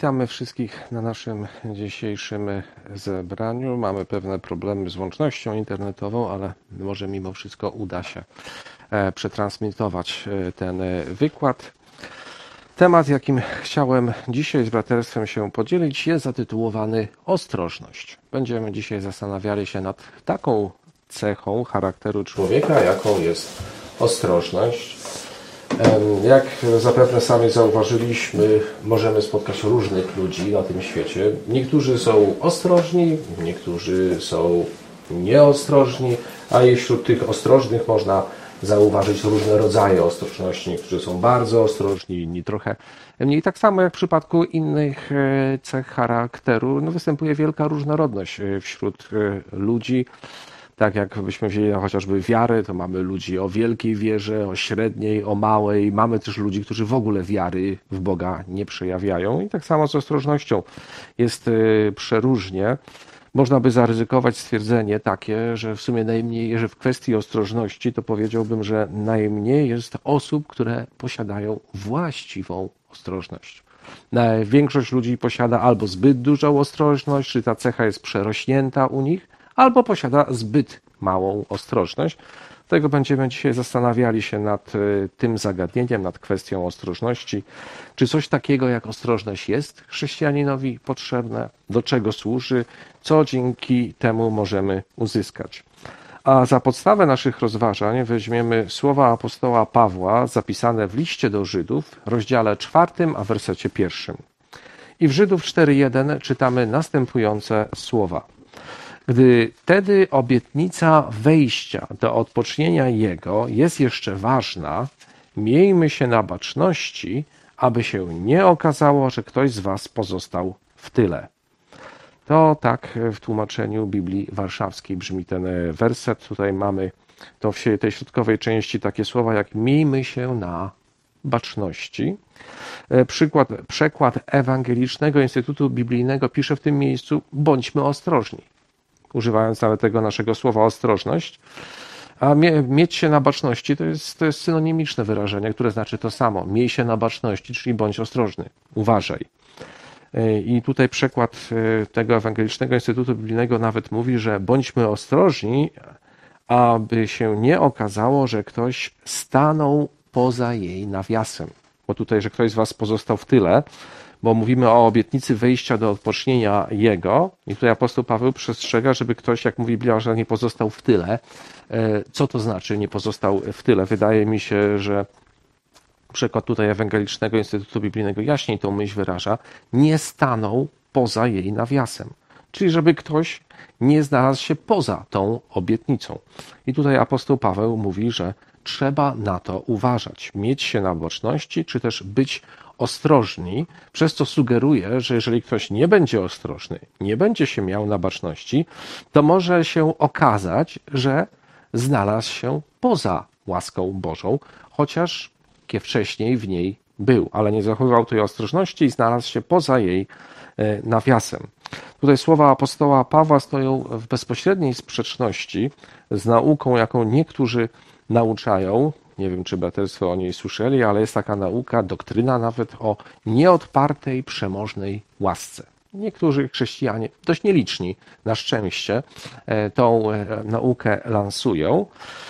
Witamy wszystkich na naszym dzisiejszym zebraniu. Mamy pewne problemy z łącznością internetową, ale może mimo wszystko uda się przetransmitować ten wykład. Temat, jakim chciałem dzisiaj z braterstwem się podzielić, jest zatytułowany Ostrożność. Będziemy dzisiaj zastanawiali się nad taką cechą charakteru człowieka, jaką jest ostrożność. Jak zapewne sami zauważyliśmy, możemy spotkać różnych ludzi na tym świecie. Niektórzy są ostrożni, niektórzy są nieostrożni, a i wśród tych ostrożnych można zauważyć różne rodzaje ostrożności. Niektórzy są bardzo ostrożni, inni trochę mniej. Tak samo jak w przypadku innych cech charakteru, występuje wielka różnorodność wśród ludzi. Tak jak byśmy wzięli chociażby wiarę, to mamy ludzi o wielkiej wierze, o średniej, o małej. Mamy też ludzi, którzy w ogóle wiary w Boga nie przejawiają. I tak samo z ostrożnością jest przeróżnie. Można by zaryzykować stwierdzenie takie, że w sumie najmniej, że w kwestii ostrożności to powiedziałbym, że najmniej jest osób, które posiadają właściwą ostrożność. Większość ludzi posiada albo zbyt dużą ostrożność, czy ta cecha jest przerośnięta u nich, albo posiada zbyt małą ostrożność. Dlatego będziemy dzisiaj zastanawiali się nad tym zagadnieniem, nad kwestią ostrożności. Czy coś takiego jak ostrożność jest chrześcijaninowi potrzebne? Do czego służy? Co dzięki temu możemy uzyskać? A za podstawę naszych rozważań weźmiemy słowa apostoła Pawła zapisane w liście do Żydów, rozdziale 4, a wersecie 1. I w Żydów 4:1 czytamy następujące słowa. Gdy wtedy obietnica wejścia do odpocznienia Jego jest jeszcze ważna, miejmy się na baczności, aby się nie okazało, że ktoś z was pozostał w tyle. To tak w tłumaczeniu Biblii Warszawskiej brzmi ten werset. Tutaj mamy to w tej środkowej części takie słowa jak miejmy się na baczności. Przekład Ewangelicznego Instytutu Biblijnego pisze w tym miejscu bądźmy ostrożni. Używając nawet tego naszego słowa ostrożność, a mieć się na baczności to jest synonimiczne wyrażenie, które znaczy to samo. Miej się na baczności, czyli bądź ostrożny, uważaj. I tutaj przekład tego Ewangelicznego Instytutu Biblijnego nawet mówi, że bądźmy ostrożni, aby się nie okazało, że ktoś stanął poza jej nawiasem. Bo tutaj, że ktoś z was pozostał w tyle, bo mówimy o obietnicy wejścia do odpocznienia Jego i tutaj apostoł Paweł przestrzega, żeby ktoś, jak mówi Biblia, że nie pozostał w tyle. Co to znaczy nie pozostał w tyle? Wydaje mi się, że przykład tutaj Ewangelicznego Instytutu Biblijnego jaśniej tą myśl wyraża, nie stanął poza jej nawiasem. Czyli żeby ktoś nie znalazł się poza tą obietnicą. I tutaj apostoł Paweł mówi, że trzeba na to uważać, mieć się na baczności, czy też być ostrożni, przez co sugeruje, że jeżeli ktoś nie będzie ostrożny, nie będzie się miał na baczności, to może się okazać, że znalazł się poza łaską Bożą, chociaż wcześniej w niej był, ale nie zachowywał tej ostrożności i znalazł się poza jej nawiasem. Tutaj słowa apostoła Pawła stoją w bezpośredniej sprzeczności z nauką, jaką niektórzy nauczają. Nie wiem, czy braterstwo o niej słyszeli, ale jest taka nauka, doktryna nawet o nieodpartej, przemożnej łasce. Niektórzy chrześcijanie, dość nieliczni na szczęście, tą naukę lansują.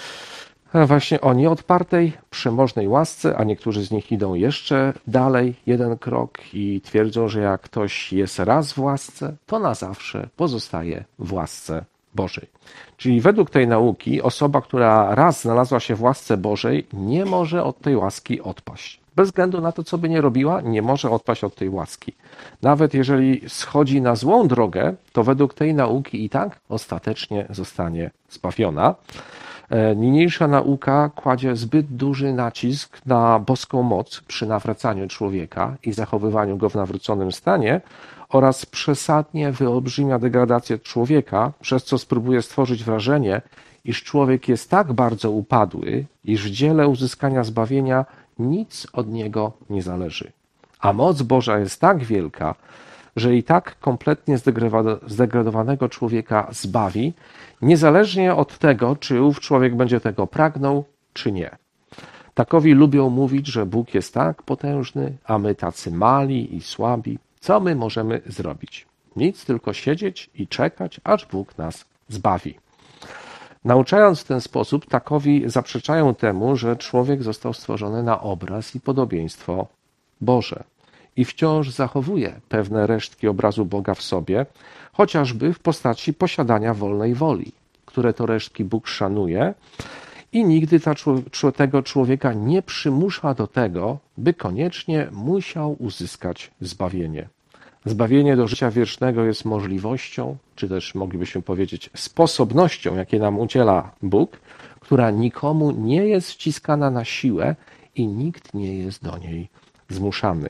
Właśnie o nieodpartej, przemożnej łasce, a niektórzy z nich idą jeszcze dalej, jeden krok i twierdzą, że jak ktoś jest raz w łasce, to na zawsze pozostaje w łasce Bożej. Czyli według tej nauki osoba, która raz znalazła się w łasce Bożej, nie może od tej łaski odpaść. Bez względu na to, co by nie robiła, nie może odpaść od tej łaski. Nawet jeżeli schodzi na złą drogę, to według tej nauki i tak ostatecznie zostanie zbawiona. Niniejsza nauka kładzie zbyt duży nacisk na boską moc przy nawracaniu człowieka i zachowywaniu go w nawróconym stanie oraz przesadnie wyolbrzymia degradację człowieka, przez co spróbuje stworzyć wrażenie, iż człowiek jest tak bardzo upadły, iż w dziele uzyskania zbawienia nic od niego nie zależy. A moc Boża jest tak wielka, że i tak kompletnie zdegradowanego człowieka zbawi, niezależnie od tego, czy ów człowiek będzie tego pragnął, czy nie. Takowi lubią mówić, że Bóg jest tak potężny, a my tacy mali i słabi. Co my możemy zrobić? Nic, tylko siedzieć i czekać, aż Bóg nas zbawi. Nauczając w ten sposób, takowi zaprzeczają temu, że człowiek został stworzony na obraz i podobieństwo Boże i wciąż zachowuje pewne resztki obrazu Boga w sobie, chociażby w postaci posiadania wolnej woli, które to resztki Bóg szanuje i nigdy tego człowieka nie przymusza do tego, by koniecznie musiał uzyskać zbawienie. Zbawienie do życia wiecznego jest możliwością, czy też moglibyśmy powiedzieć sposobnością, jakie nam udziela Bóg, która nikomu nie jest wciskana na siłę i nikt nie jest do niej zmuszany.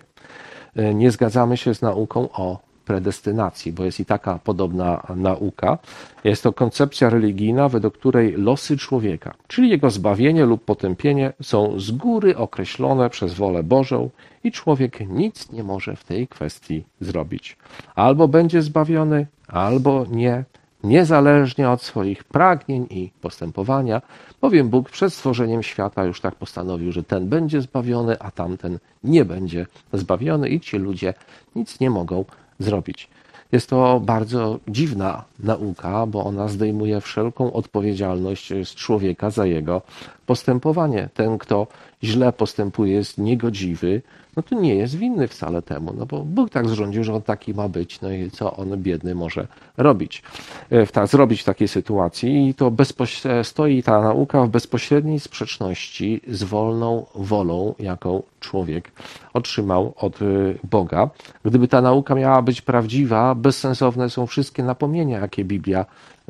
Nie zgadzamy się z nauką o predestynacji, bo jest i taka podobna nauka. Jest to koncepcja religijna, według której losy człowieka, czyli jego zbawienie lub potępienie, są z góry określone przez wolę Bożą i człowiek nic nie może w tej kwestii zrobić. Albo będzie zbawiony, albo nie, niezależnie od swoich pragnień i postępowania, bowiem Bóg przed stworzeniem świata już tak postanowił, że ten będzie zbawiony, a tamten nie będzie zbawiony i ci ludzie nic nie mogą zrobić. Jest to bardzo dziwna nauka, bo ona zdejmuje wszelką odpowiedzialność z człowieka za jego postępowanie. Ten, kto źle postępuje, jest niegodziwy, no to nie jest winny wcale temu, no bo Bóg tak zrządził, że on taki ma być, no i co on biedny może robić, zrobić w takiej sytuacji i to stoi ta nauka w bezpośredniej sprzeczności z wolną wolą, jaką człowiek otrzymał od Boga. Gdyby ta nauka miała być prawdziwa, bezsensowne są wszystkie napomnienia, jakie Biblia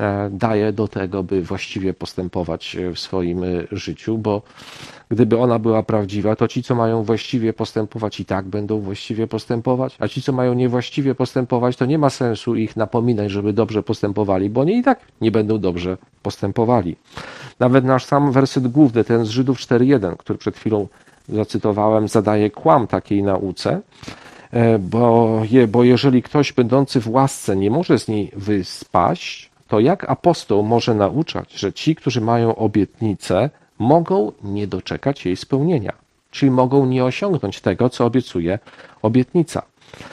daje do tego, by właściwie postępować w swoim życiu, bo gdyby ona była prawdziwa, to ci, co mają właściwie postępować, i tak będą właściwie postępować, a ci, co mają niewłaściwie postępować, to nie ma sensu ich napominać, żeby dobrze postępowali, bo oni i tak nie będą dobrze postępowali. Nawet nasz sam werset główny, ten z Żydów 4:1, który przed chwilą zacytowałem, zadaje kłam takiej nauce, bo jeżeli ktoś będący w łasce nie może z niej wyspaść, to jak apostoł może nauczać, że ci, którzy mają obietnicę, mogą nie doczekać jej spełnienia, czyli mogą nie osiągnąć tego, co obiecuje obietnica.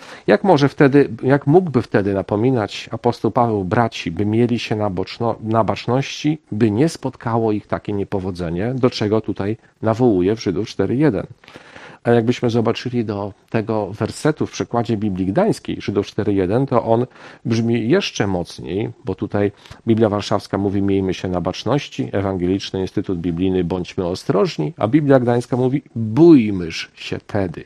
Jak mógłby wtedy napominać apostoł Paweł braci, by mieli się na baczności, by nie spotkało ich takie niepowodzenie, do czego tutaj nawołuje w Żydów 4:1. A jakbyśmy zobaczyli do tego wersetu w przekładzie Biblii Gdańskiej, Żydów 4:1, to on brzmi jeszcze mocniej, bo tutaj Biblia Warszawska mówi miejmy się na baczności, Ewangeliczny Instytut Biblijny bądźmy ostrożni, a Biblia Gdańska mówi bójmyż się tedy.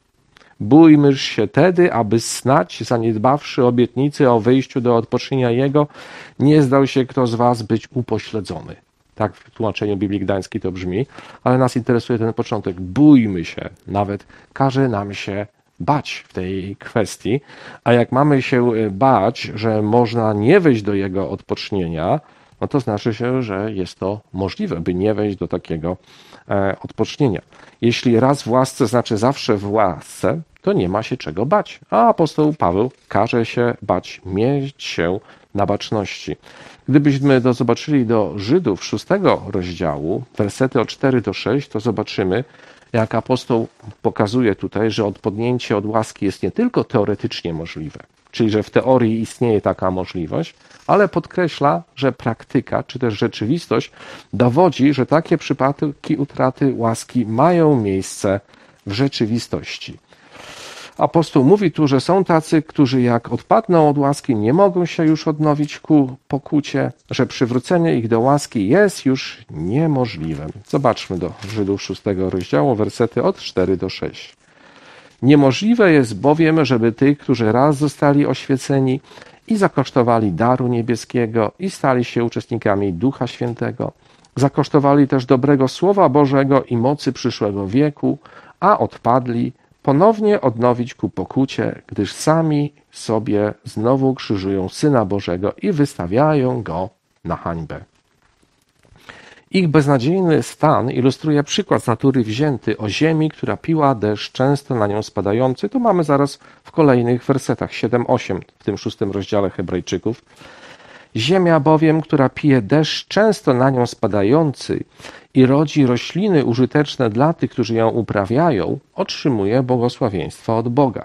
Bójmyż się tedy, aby snać, zaniedbawszy obietnicy o wyjściu do odpocznienia Jego, nie zdał się kto z was być upośledzony. Tak w tłumaczeniu Biblii Gdańskiej to brzmi, ale nas interesuje ten początek. Bójmy się, nawet każe nam się bać w tej kwestii, a jak mamy się bać, że można nie wejść do Jego odpocznienia, no to znaczy się, że jest to możliwe, by nie wejść do takiego odpocznienia. Jeśli raz w łasce znaczy zawsze w łasce, to nie ma się czego bać. A apostoł Paweł każe się bać, mieć się na baczności. Gdybyśmy zobaczyli do Żydów 6 rozdziału, wersety od 4 do 6, to zobaczymy, jak apostoł pokazuje tutaj, że odpodnięcie od łaski jest nie tylko teoretycznie możliwe, czyli że w teorii istnieje taka możliwość, ale podkreśla, że praktyka czy też rzeczywistość dowodzi, że takie przypadki utraty łaski mają miejsce w rzeczywistości. Apostoł mówi tu, że są tacy, którzy jak odpadną od łaski, nie mogą się już odnowić ku pokucie, że przywrócenie ich do łaski jest już niemożliwe. Zobaczmy do Żydów 6 rozdziału, wersety od 4 do 6. Niemożliwe jest bowiem, żeby tych, którzy raz zostali oświeceni i zakosztowali daru niebieskiego i stali się uczestnikami Ducha Świętego, zakosztowali też dobrego Słowa Bożego i mocy przyszłego wieku, a odpadli, ponownie odnowić ku pokucie, gdyż sami sobie znowu krzyżują Syna Bożego i wystawiają Go na hańbę. Ich beznadziejny stan ilustruje przykład z natury wzięty o ziemi, która piła deszcz często na nią spadający. To mamy zaraz w kolejnych wersetach 7-8 w tym 6 rozdziale Hebrajczyków. Ziemia bowiem, która pije deszcz często na nią spadający i rodzi rośliny użyteczne dla tych, którzy ją uprawiają, otrzymuje błogosławieństwo od Boga.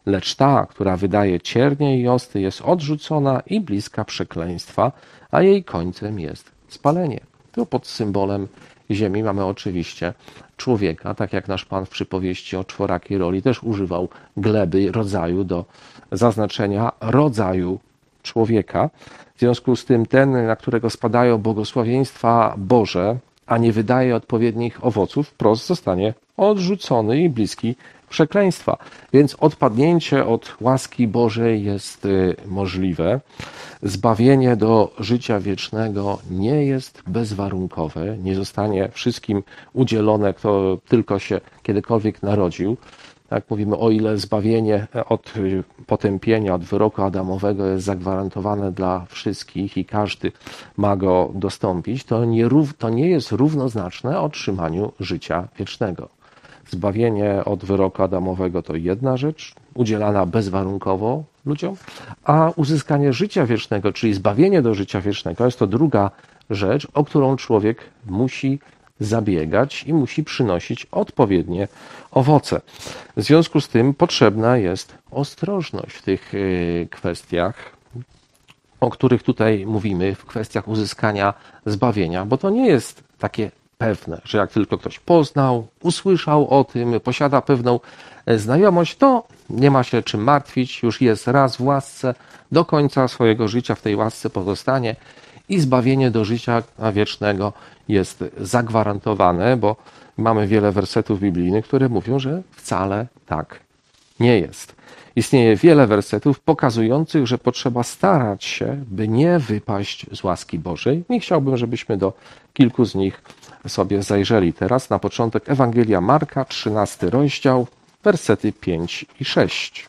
lecz ta, która wydaje ciernie i osty, jest odrzucona i bliska przekleństwa, a jej końcem jest spalenie. Tu pod symbolem ziemi mamy oczywiście człowieka, tak jak nasz Pan w przypowieści o czworakiej roli też używał gleby, rodzaju do zaznaczenia rodzaju człowieka. W związku z tym ten, na którego spadają błogosławieństwa Boże, a nie wydaje odpowiednich owoców, wprost zostanie odrzucony i bliski przekleństwa. Więc odpadnięcie od łaski Bożej jest możliwe. Zbawienie do życia wiecznego nie jest bezwarunkowe, nie zostanie wszystkim udzielone, kto tylko się kiedykolwiek narodził. Tak mówimy, o ile zbawienie od potępienia, od wyroku adamowego jest zagwarantowane dla wszystkich i każdy ma go dostąpić, to nie jest równoznaczne otrzymaniu życia wiecznego. Zbawienie od wyroku adamowego to jedna rzecz, udzielana bezwarunkowo ludziom, a uzyskanie życia wiecznego, czyli zbawienie do życia wiecznego, jest to druga rzecz, o którą człowiek musi zabiegać i musi przynosić odpowiednie owoce. W związku z tym potrzebna jest ostrożność w tych kwestiach, o których tutaj mówimy, w kwestiach uzyskania zbawienia, bo to nie jest takie pewne, że jak tylko ktoś poznał, usłyszał o tym, posiada pewną znajomość, to nie ma się czym martwić, już jest raz w łasce, do końca swojego życia w tej łasce pozostanie i zbawienie do życia wiecznego jest zagwarantowane, bo mamy wiele wersetów biblijnych, które mówią, że wcale tak nie jest. Istnieje wiele wersetów pokazujących, że potrzeba starać się, by nie wypaść z łaski Bożej. I chciałbym, żebyśmy do kilku z nich sobie zajrzeli. Teraz na początek Ewangelia Marka, 13 rozdział, wersety 5 i 6.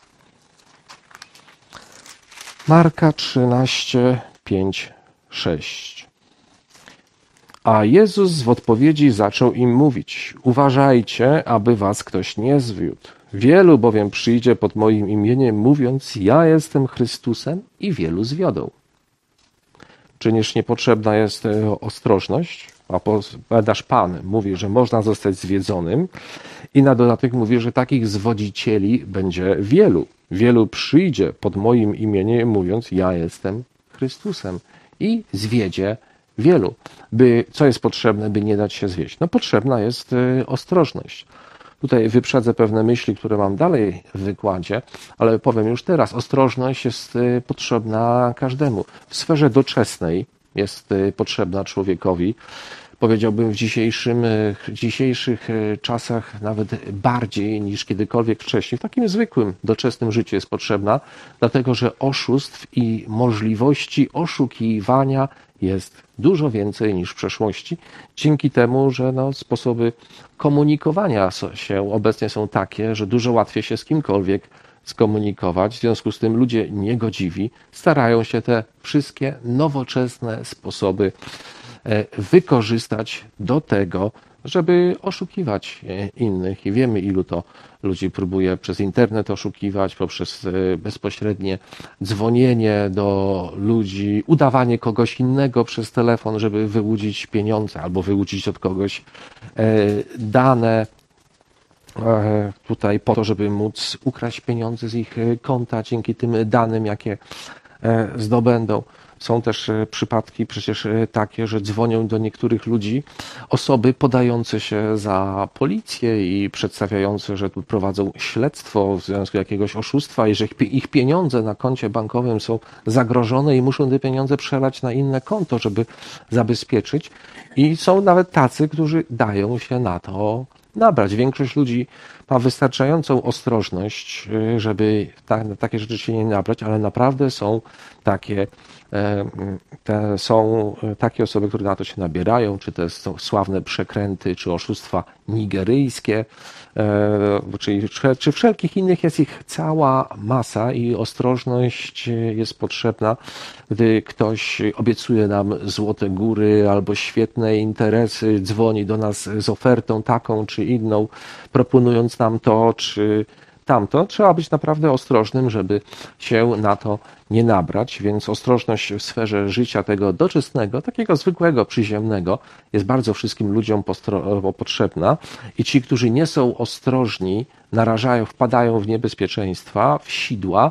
Marka 13, 5, 6. A Jezus w odpowiedzi zaczął im mówić: uważajcie, aby was ktoś nie zwiódł. Wielu bowiem przyjdzie pod moim imieniem, mówiąc: ja jestem Chrystusem, i wielu zwiodą. Czyż niepotrzebna jest ostrożność? A nasz Pan mówi, że można zostać zwiedzonym i na dodatek mówi, że takich zwodzicieli będzie wielu. Wielu przyjdzie pod moim imieniem, mówiąc: ja jestem Chrystusem, i zwiedzie wielu. Co jest potrzebne, by nie dać się zwieść? No, potrzebna jest ostrożność. Tutaj wyprzedzę pewne myśli, które mam dalej w wykładzie, ale powiem już teraz, ostrożność jest potrzebna każdemu. W sferze doczesnej jest potrzebna człowiekowi. Powiedziałbym w dzisiejszych czasach nawet bardziej niż kiedykolwiek wcześniej. W takim zwykłym, doczesnym życiu jest potrzebna, dlatego że oszustw i możliwości oszukiwania jest dużo więcej niż w przeszłości, dzięki temu, że sposoby komunikowania się obecnie są takie, że dużo łatwiej się z kimkolwiek skomunikować. W związku z tym ludzie niegodziwi starają się te wszystkie nowoczesne sposoby wykorzystać do tego, żeby oszukiwać innych. I wiemy, ilu to ludzi próbuje przez internet oszukiwać, poprzez bezpośrednie dzwonienie do ludzi, udawanie kogoś innego przez telefon, żeby wyłudzić pieniądze albo wyłudzić od kogoś dane tutaj po to, żeby móc ukraść pieniądze z ich konta dzięki tym danym, jakie zdobędą. Są też przypadki przecież takie, że dzwonią do niektórych ludzi osoby podające się za policję i przedstawiające, że tu prowadzą śledztwo w związku jakiegoś oszustwa i że ich pieniądze na koncie bankowym są zagrożone i muszą te pieniądze przelać na inne konto, żeby zabezpieczyć. I są nawet tacy, którzy dają się na to nabrać. Większość ludzi ma wystarczającą ostrożność, żeby na takie rzeczy się nie nabrać, ale naprawdę są takie osoby, które na to się nabierają, czy to są sławne przekręty, czy oszustwa nigeryjskie, czy wszelkich innych, jest ich cała masa i ostrożność jest potrzebna, gdy ktoś obiecuje nam złote góry albo świetne interesy, dzwoni do nas z ofertą taką czy inną, proponując nam to czy tamto, trzeba być naprawdę ostrożnym, żeby się na to nie nabrać, więc ostrożność w sferze życia tego doczesnego, takiego zwykłego, przyziemnego, jest bardzo wszystkim ludziom potrzebna i ci, którzy nie są ostrożni, wpadają w niebezpieczeństwa, w sidła,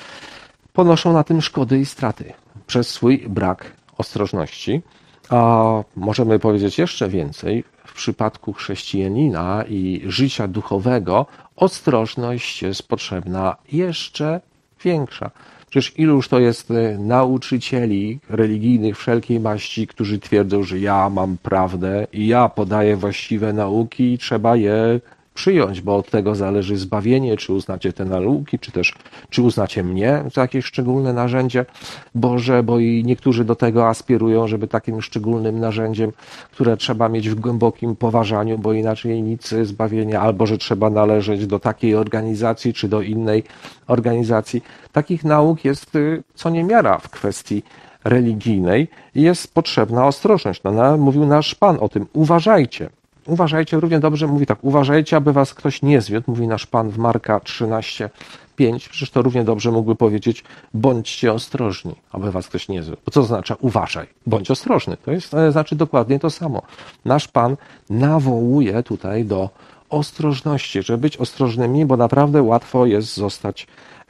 ponoszą na tym szkody i straty przez swój brak ostrożności. A możemy powiedzieć jeszcze więcej, w przypadku chrześcijanina i życia duchowego ostrożność jest potrzebna jeszcze większa. Przecież iluż to jest nauczycieli religijnych wszelkiej maści, którzy twierdzą, że ja mam prawdę i ja podaję właściwe nauki i trzeba je przyjąć, bo od tego zależy zbawienie, czy uznacie te nauki, czy uznacie mnie za jakieś szczególne narzędzie Boże, bo i niektórzy do tego aspirują, żeby takim szczególnym narzędziem, które trzeba mieć w głębokim poważaniu, bo inaczej nic zbawienia, albo że trzeba należeć do takiej organizacji, czy do innej organizacji. Takich nauk jest co niemiara w kwestii religijnej i jest potrzebna ostrożność. Mówił nasz Pan o tym. Uważajcie, równie dobrze mówi tak, uważajcie, aby was ktoś nie zwiódł, mówi nasz Pan w Marka 13:5. Przecież to równie dobrze mógłby powiedzieć, bądźcie ostrożni, aby was ktoś nie zwiódł. Bo co to znaczy uważaj, bądź ostrożny. To znaczy dokładnie to samo. Nasz Pan nawołuje tutaj do ostrożności, żeby być ostrożnymi, bo naprawdę łatwo jest zostać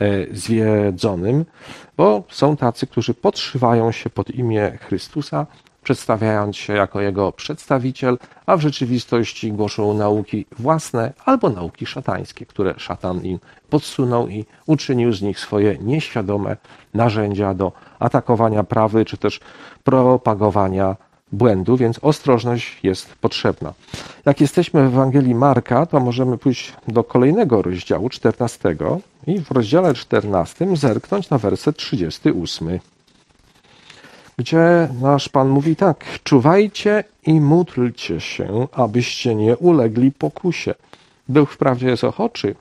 zwiedzonym, bo są tacy, którzy podszywają się pod imię Chrystusa, przedstawiając się jako jego przedstawiciel, a w rzeczywistości głoszą nauki własne albo nauki szatańskie, które szatan im podsunął i uczynił z nich swoje nieświadome narzędzia do atakowania prawdy, czy też propagowania błędu, więc ostrożność jest potrzebna. Jak jesteśmy w Ewangelii Marka, to możemy pójść do kolejnego rozdziału, 14, i w rozdziale 14 zerknąć na werset 38. Gdzie nasz Pan mówi tak, czuwajcie i módlcie się, abyście nie ulegli pokusie. Duch wprawdzie jest ochoczy,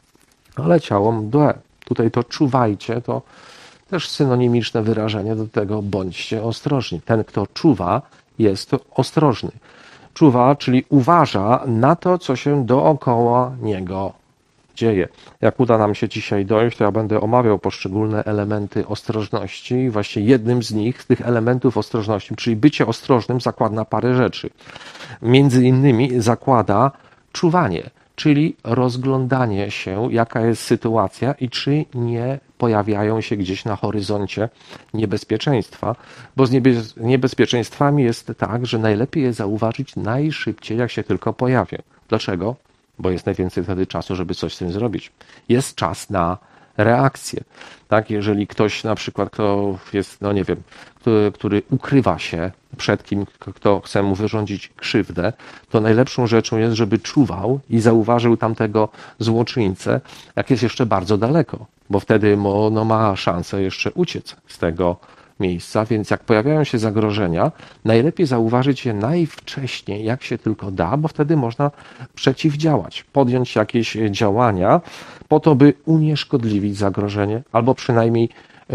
ale ciało mdłe. Tutaj to czuwajcie, to też synonimiczne wyrażenie do tego bądźcie ostrożni. Ten, kto czuwa, jest ostrożny. Czuwa, czyli uważa na to, co się dookoła niego dzieje. Jak uda nam się dzisiaj dojść, to ja będę omawiał poszczególne elementy ostrożności i właśnie jednym z nich, z tych elementów ostrożności, czyli bycie ostrożnym, zakłada parę rzeczy. Między innymi zakłada czuwanie, czyli rozglądanie się, jaka jest sytuacja i czy nie pojawiają się gdzieś na horyzoncie niebezpieczeństwa, bo z niebezpieczeństwami jest tak, że najlepiej je zauważyć najszybciej, jak się tylko pojawią. Dlaczego? Bo jest najwięcej wtedy czasu, żeby coś z tym zrobić. Jest czas na reakcję. Tak, jeżeli ktoś na przykład, kto jest, no nie wiem, który ukrywa się przed kim, kto chce mu wyrządzić krzywdę, to najlepszą rzeczą jest, żeby czuwał i zauważył tamtego złoczyńcę, jak jest jeszcze bardzo daleko, bo wtedy ma szansę jeszcze uciec z tego miejsca, więc jak pojawiają się zagrożenia, najlepiej zauważyć je najwcześniej, jak się tylko da, bo wtedy można przeciwdziałać, podjąć jakieś działania po to, by unieszkodliwić zagrożenie, albo przynajmniej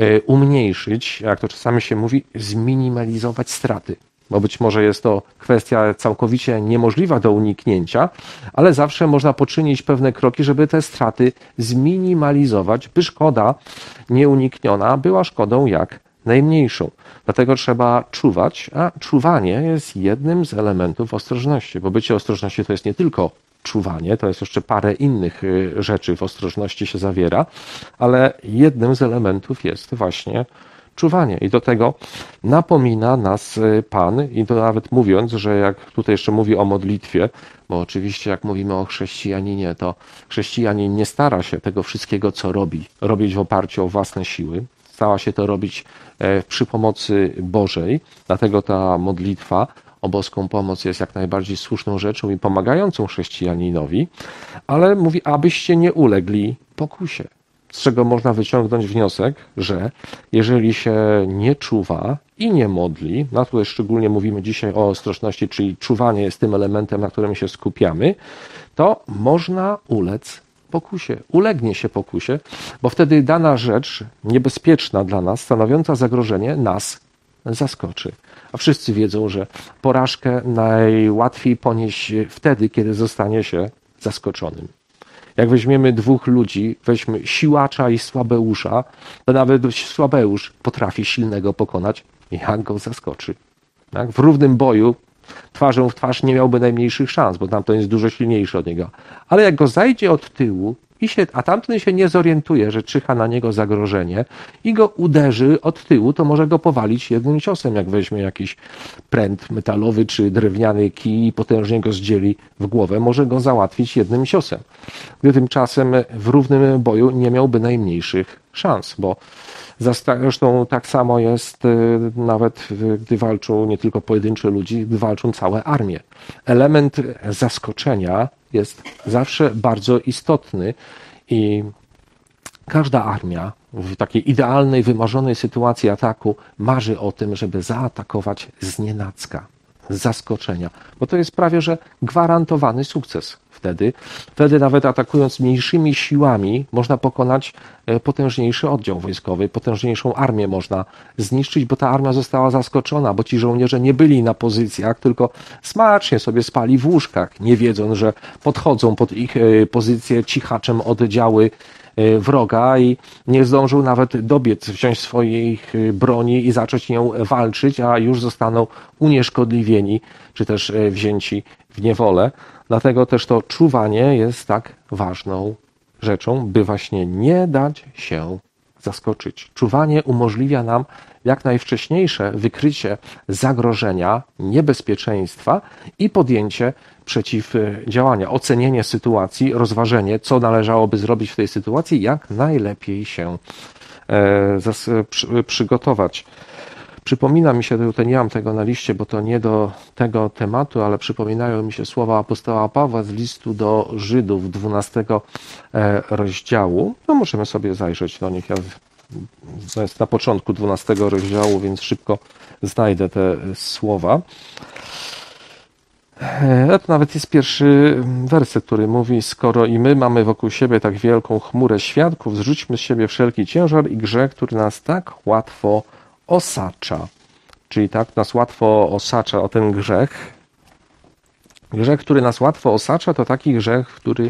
umniejszyć, jak to czasami się mówi, zminimalizować straty. Bo być może jest to kwestia całkowicie niemożliwa do uniknięcia, ale zawsze można poczynić pewne kroki, żeby te straty zminimalizować, by szkoda nieunikniona była szkodą jak najmniejszą. Dlatego trzeba czuwać, a czuwanie jest jednym z elementów ostrożności, bo bycie ostrożności to jest nie tylko czuwanie, to jest jeszcze parę innych rzeczy w ostrożności się zawiera, ale jednym z elementów jest właśnie czuwanie. I do tego napomina nas Pan, i to nawet mówiąc, że jak tutaj jeszcze mówi o modlitwie, bo oczywiście jak mówimy o chrześcijaninie, to chrześcijanin nie stara się tego wszystkiego, co robić w oparciu o własne siły. Stara się to robić przy pomocy Bożej, dlatego ta modlitwa o boską pomoc jest jak najbardziej słuszną rzeczą i pomagającą chrześcijaninowi, ale mówi, abyście nie ulegli pokusie. Z czego można wyciągnąć wniosek, że jeżeli się nie czuwa i nie modli, no tutaj szczególnie mówimy dzisiaj o ostrożności, czyli czuwanie jest tym elementem, na którym się skupiamy, to można ulec pokusie, ulegnie się pokusie, bo wtedy dana rzecz niebezpieczna dla nas, stanowiąca zagrożenie, nas zaskoczy. A wszyscy wiedzą, że porażkę najłatwiej ponieść wtedy, kiedy zostanie się zaskoczonym. Jak weźmiemy dwóch ludzi, weźmy siłacza i słabeusza, to nawet słabeusz potrafi silnego pokonać, jak go zaskoczy. Tak? W równym boju twarzą w twarz nie miałby najmniejszych szans, bo tamten jest dużo silniejszy od niego. Ale jak go zajdzie od tyłu, a tamten się nie zorientuje, że czyha na niego zagrożenie i go uderzy od tyłu, to może go powalić jednym ciosem, jak weźmie jakiś pręt metalowy czy drewniany kij i potężnie go zdzieli w głowę, może go załatwić jednym ciosem. Gdy tymczasem w równym boju nie miałby najmniejszych szans, bo zresztą tak samo jest nawet, gdy walczą nie tylko pojedyncze ludzi, gdy walczą całe armie. Element zaskoczenia jest zawsze bardzo istotny i każda armia w takiej idealnej, wymarzonej sytuacji ataku marzy o tym, żeby zaatakować znienacka, z zaskoczenia, bo to jest prawie że gwarantowany sukces. Wtedy nawet atakując mniejszymi siłami można pokonać potężniejszy oddział wojskowy, potężniejszą armię można zniszczyć, bo ta armia została zaskoczona, bo ci żołnierze nie byli na pozycjach, tylko smacznie sobie spali w łóżkach, nie wiedząc, że podchodzą pod ich pozycję cichaczem oddziały wroga i nie zdążył nawet dobiec, wziąć swoich broni i zacząć nią walczyć, a już zostaną unieszkodliwieni, czy też wzięci w niewolę. Dlatego też to czuwanie jest tak ważną rzeczą, by właśnie nie dać się zaskoczyć. Czuwanie umożliwia nam jak najwcześniejsze wykrycie zagrożenia, niebezpieczeństwa i podjęcie przeciwdziałania, ocenienie sytuacji, rozważenie, co należałoby zrobić w tej sytuacji, jak najlepiej się przygotować. Przypomina mi się, tutaj nie mam tego na liście, bo to nie do tego tematu, ale przypominają mi się słowa apostoła Pawła z listu do Żydów 12 rozdziału. No możemy sobie zajrzeć do nich. To jest na początku 12 rozdziału, więc szybko znajdę te słowa. To nawet jest pierwszy werset, który mówi: skoro i my mamy wokół siebie tak wielką chmurę świadków, zrzućmy z siebie wszelki ciężar i grzech, który nas tak łatwo osacza. Czyli tak nas łatwo osacza o ten grzech. Grzech, który nas łatwo osacza, to taki grzech, który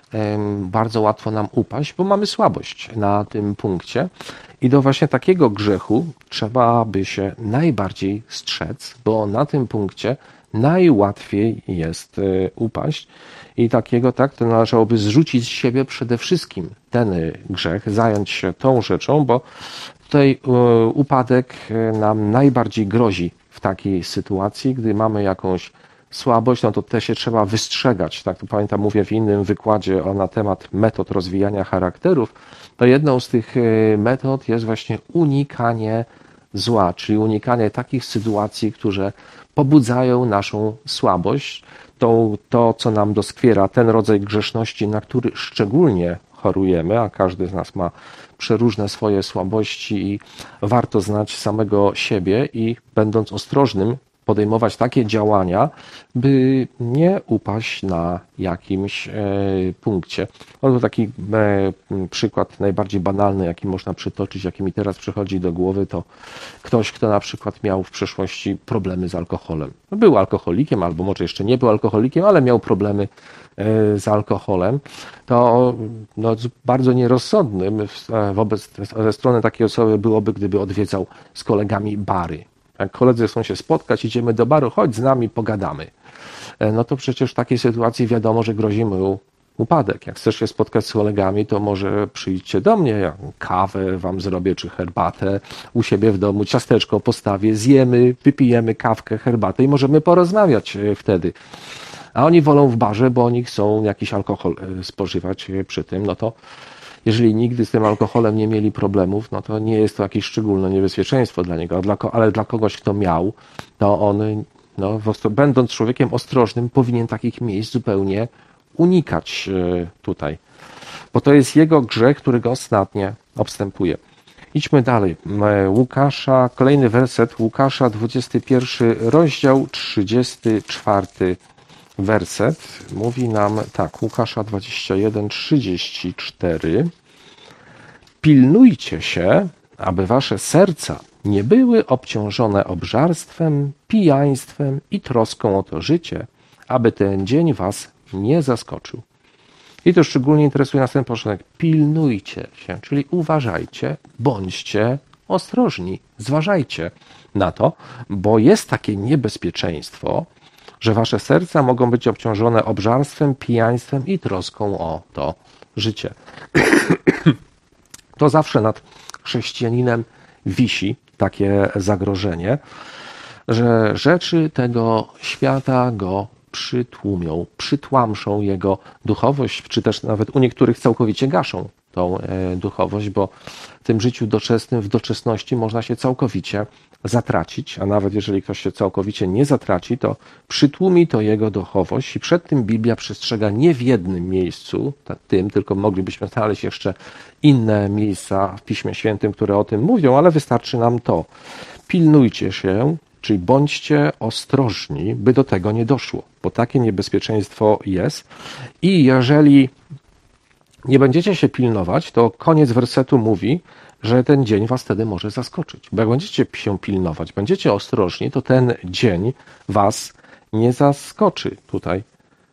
bardzo łatwo nam upaść, bo mamy słabość na tym punkcie. I do właśnie takiego grzechu trzeba by się najbardziej strzec, bo na tym punkcie najłatwiej jest upaść. I takiego, tak, to należałoby zrzucić z siebie przede wszystkim ten grzech, zająć się tą rzeczą, bo tutaj upadek nam najbardziej grozi w takiej sytuacji, gdy mamy jakąś słabość, no to też się trzeba wystrzegać. Tak, to pamiętam, mówię w innym wykładzie na temat metod rozwijania charakterów, to jedną z tych metod jest właśnie unikanie zła, czyli unikanie takich sytuacji, które pobudzają naszą słabość, to co nam doskwiera, ten rodzaj grzeszności, na który szczególnie chorujemy, a każdy z nas ma przeróżne swoje słabości i warto znać samego siebie i będąc ostrożnym, podejmować takie działania, by nie upaść na jakimś punkcie. To taki przykład najbardziej banalny, jaki można przytoczyć, jaki mi teraz przychodzi do głowy, to ktoś, kto na przykład miał w przeszłości problemy z alkoholem. Był alkoholikiem, albo może jeszcze nie był alkoholikiem, ale miał problemy z alkoholem, to bardzo nierozsądnym ze strony takiej osoby byłoby, gdyby odwiedzał z kolegami bary. Jak koledzy chcą się spotkać, idziemy do baru, chodź z nami, pogadamy. No to przecież w takiej sytuacji wiadomo, że grozi mu upadek. Jak chcesz się spotkać z kolegami, to może przyjdźcie do mnie, ja kawę wam zrobię, czy herbatę u siebie w domu, ciasteczko postawię, zjemy, wypijemy kawkę, herbatę i możemy porozmawiać wtedy. A oni wolą w barze, bo oni chcą jakiś alkohol spożywać przy tym, no to jeżeli nigdy z tym alkoholem nie mieli problemów, no to nie jest to jakieś szczególne niebezpieczeństwo dla niego, ale dla kogoś, kto miał, to on, będąc człowiekiem ostrożnym, powinien takich miejsc zupełnie unikać tutaj, bo to jest jego grzech, który go ostatnio obstępuje. Idźmy dalej. Łukasza, kolejny werset, Łukasza, 21 rozdział, 34 werset. Mówi nam tak, Łukasza 21, 34. Pilnujcie się, aby wasze serca nie były obciążone obżarstwem, pijaństwem i troską o to życie, aby ten dzień was nie zaskoczył. I to szczególnie interesuje nas ten początek. Pilnujcie się, czyli uważajcie, bądźcie ostrożni, zważajcie na to, bo jest takie niebezpieczeństwo, że wasze serca mogą być obciążone obżarstwem, pijaństwem i troską o to życie. To zawsze nad chrześcijaninem wisi takie zagrożenie, że rzeczy tego świata go przytłumią, przytłamszą jego duchowość, czy też nawet u niektórych całkowicie gaszą tą duchowość, bo w tym życiu doczesnym, w doczesności można się całkowicie zatracić, a nawet jeżeli ktoś się całkowicie nie zatraci, to przytłumi to jego duchowość i przed tym Biblia przestrzega nie w jednym miejscu, tylko moglibyśmy znaleźć jeszcze inne miejsca w Piśmie Świętym, które o tym mówią, ale wystarczy nam to. Pilnujcie się, czyli bądźcie ostrożni, by do tego nie doszło, bo takie niebezpieczeństwo jest i jeżeli nie będziecie się pilnować, to koniec wersetu mówi, że ten dzień was wtedy może zaskoczyć. Bo jak będziecie się pilnować, będziecie ostrożni, to ten dzień was nie zaskoczy tutaj.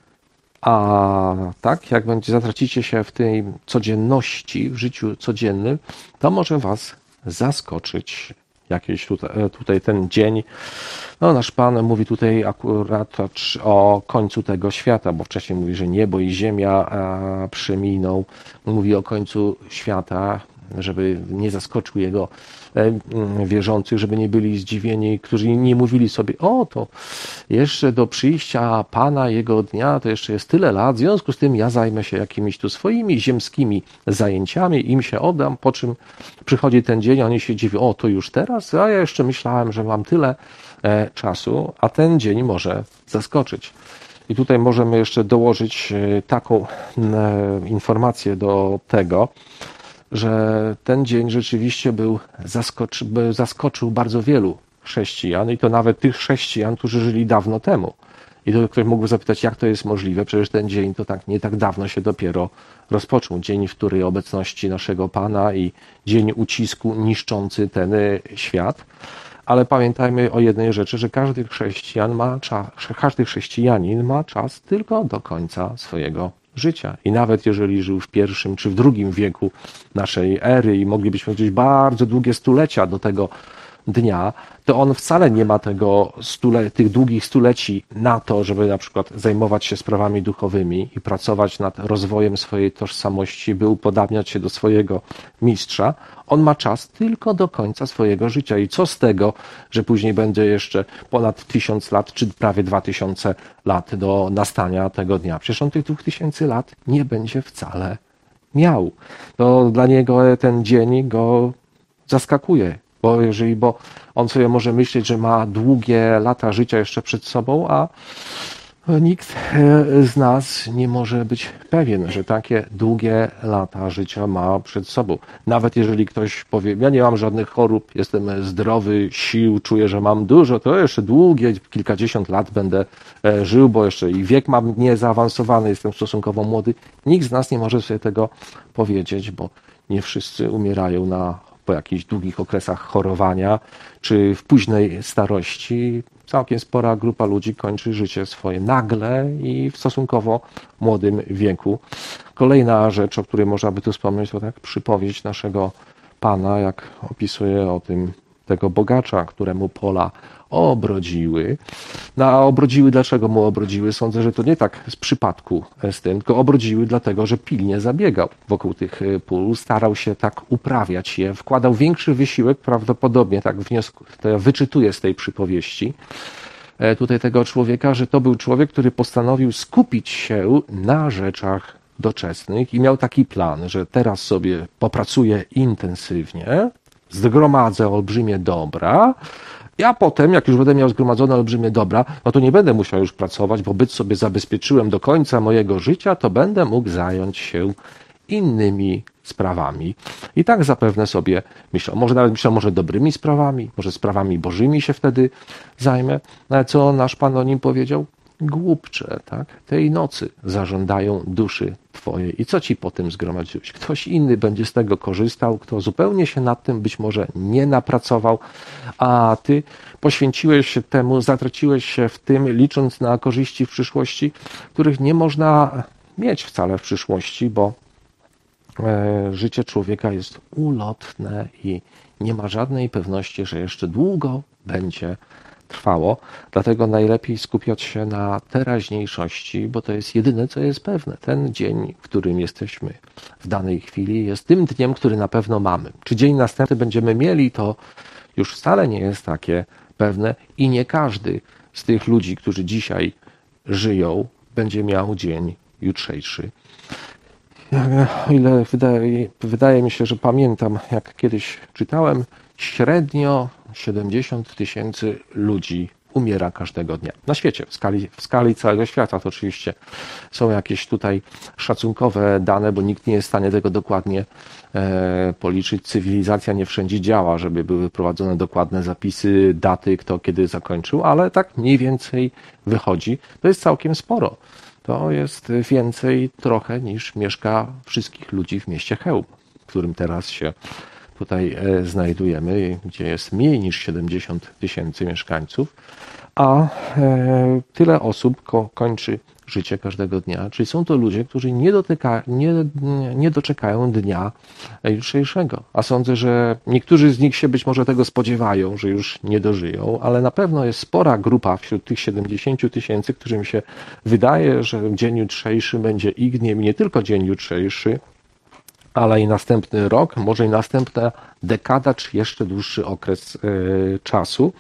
A tak, jak zatracicie się w tej codzienności, w życiu codziennym, to może was zaskoczyć jakiś tutaj ten dzień. No, nasz Pan mówi tutaj akurat o końcu tego świata, bo wcześniej mówi, że niebo i ziemia przeminą. Mówi o końcu świata, żeby nie zaskoczył jego wierzących, żeby nie byli zdziwieni, którzy nie mówili sobie, o to jeszcze do przyjścia Pana, jego dnia, to jeszcze jest tyle lat, w związku z tym ja zajmę się jakimiś tu swoimi ziemskimi zajęciami, im się oddam, po czym przychodzi ten dzień, oni się dziwią, o to już teraz, a ja jeszcze myślałem, że mam tyle czasu, a ten dzień może zaskoczyć. I tutaj możemy jeszcze dołożyć taką informację do tego, że ten dzień rzeczywiście zaskoczył bardzo wielu chrześcijan i to nawet tych chrześcijan, którzy żyli dawno temu. I to ktoś mógłby zapytać, jak to jest możliwe, przecież ten dzień to nie tak dawno się dopiero rozpoczął. Dzień, w której obecności naszego Pana i dzień ucisku niszczący ten świat. Ale pamiętajmy o jednej rzeczy, że każdy chrześcijanin ma czas tylko do końca swojego życia. I nawet jeżeli żył w I czy w II wieku naszej ery i moglibyśmy gdzieś bardzo długie stulecia do tego dnia, to on wcale nie ma tych długich stuleci na to, żeby na przykład zajmować się sprawami duchowymi i pracować nad rozwojem swojej tożsamości, by upodabniać się do swojego mistrza. On ma czas tylko do końca swojego życia. I co z tego, że później będzie jeszcze ponad 1000 lat, czy prawie 2000 lat do nastania tego dnia? Przecież on tych 2000 lat nie będzie wcale miał. To dla niego ten dzień go zaskakuje. Bo on sobie może myśleć, że ma długie lata życia jeszcze przed sobą, a nikt z nas nie może być pewien, że takie długie lata życia ma przed sobą. Nawet jeżeli ktoś powie, ja nie mam żadnych chorób, jestem zdrowy, sił, czuję, że mam dużo, to jeszcze długie, kilkadziesiąt lat będę żył, bo jeszcze i wiek mam niezaawansowany, jestem stosunkowo młody. Nikt z nas nie może sobie tego powiedzieć, bo nie wszyscy umierają po jakichś długich okresach chorowania, czy w późnej starości. Całkiem spora grupa ludzi kończy życie swoje nagle i w stosunkowo młodym wieku. Kolejna rzecz, o której można by tu wspomnieć, to przypowieść naszego Pana, jak opisuje tego bogacza, któremu pola obrodziły. A obrodziły, dlaczego mu obrodziły? Sądzę, że to nie tak z przypadku z tym, tylko obrodziły dlatego, że pilnie zabiegał wokół tych pól, starał się tak uprawiać je, wkładał większy wysiłek, prawdopodobnie tak wyczytuję z tej przypowieści tutaj tego człowieka, że to był człowiek, który postanowił skupić się na rzeczach doczesnych i miał taki plan, że teraz sobie popracuję intensywnie, zgromadzę olbrzymie dobra, ja potem, jak już będę miał zgromadzone olbrzymie dobra, no to nie będę musiał już pracować, bo byt sobie zabezpieczyłem do końca mojego życia, to będę mógł zająć się innymi sprawami. I tak zapewne sobie myślał, może dobrymi sprawami, może sprawami bożymi się wtedy zajmę. No ale co nasz Pan o nim powiedział? Głupcze, tak? Tej nocy zażądają duszy twojej. I co ci po tym zgromadziłeś? Ktoś inny będzie z tego korzystał, kto zupełnie się nad tym być może nie napracował, a ty poświęciłeś się temu, zatraciłeś się w tym, licząc na korzyści w przyszłości, których nie można mieć wcale w przyszłości, bo życie człowieka jest ulotne i nie ma żadnej pewności, że jeszcze długo będzie trwało. Dlatego najlepiej skupiać się na teraźniejszości, bo to jest jedyne, co jest pewne. Ten dzień, w którym jesteśmy w danej chwili, jest tym dniem, który na pewno mamy. Czy dzień następny będziemy mieli, to już wcale nie jest takie pewne i nie każdy z tych ludzi, którzy dzisiaj żyją, będzie miał dzień jutrzejszy. O ile wydaje mi się, że pamiętam, jak kiedyś czytałem, średnio 70 000 ludzi umiera każdego dnia na świecie, w skali całego świata. To oczywiście są jakieś tutaj szacunkowe dane, bo nikt nie jest w stanie tego dokładnie policzyć. Cywilizacja nie wszędzie działa, żeby były prowadzone dokładne zapisy, daty, kto kiedy zakończył, ale tak mniej więcej wychodzi. To jest całkiem sporo. To jest więcej trochę niż mieszka wszystkich ludzi w mieście Chełm, w którym teraz się tutaj znajdujemy, gdzie jest mniej niż 70 000 mieszkańców, a tyle osób kończy życie każdego dnia. Czyli są to ludzie, którzy nie doczekają dnia jutrzejszego. A sądzę, że niektórzy z nich się być może tego spodziewają, że już nie dożyją, ale na pewno jest spora grupa wśród tych 70 000, którym się wydaje, że dzień jutrzejszy będzie ich dniem, nie tylko dzień jutrzejszy, ale i następny rok, może i następna dekada, czy jeszcze dłuższy okres czasu.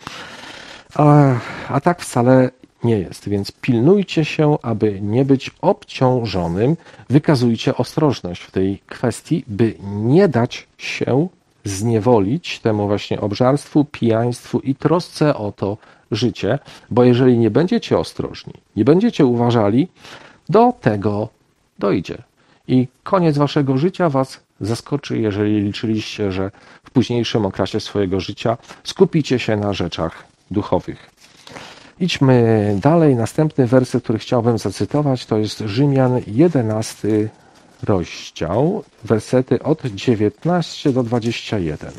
A tak wcale nie jest, więc pilnujcie się, aby nie być obciążonym. Wykazujcie ostrożność w tej kwestii, by nie dać się zniewolić temu właśnie obżarstwu, pijaństwu i trosce o to życie, bo jeżeli nie będziecie ostrożni, nie będziecie uważali, do tego dojdzie. I koniec waszego życia was zaskoczy, jeżeli liczyliście, że w późniejszym okresie swojego życia skupicie się na rzeczach duchowych. Idźmy dalej. Następny werset, który chciałbym zacytować, to jest Rzymian 11 rozdział, wersety od 19 do 21.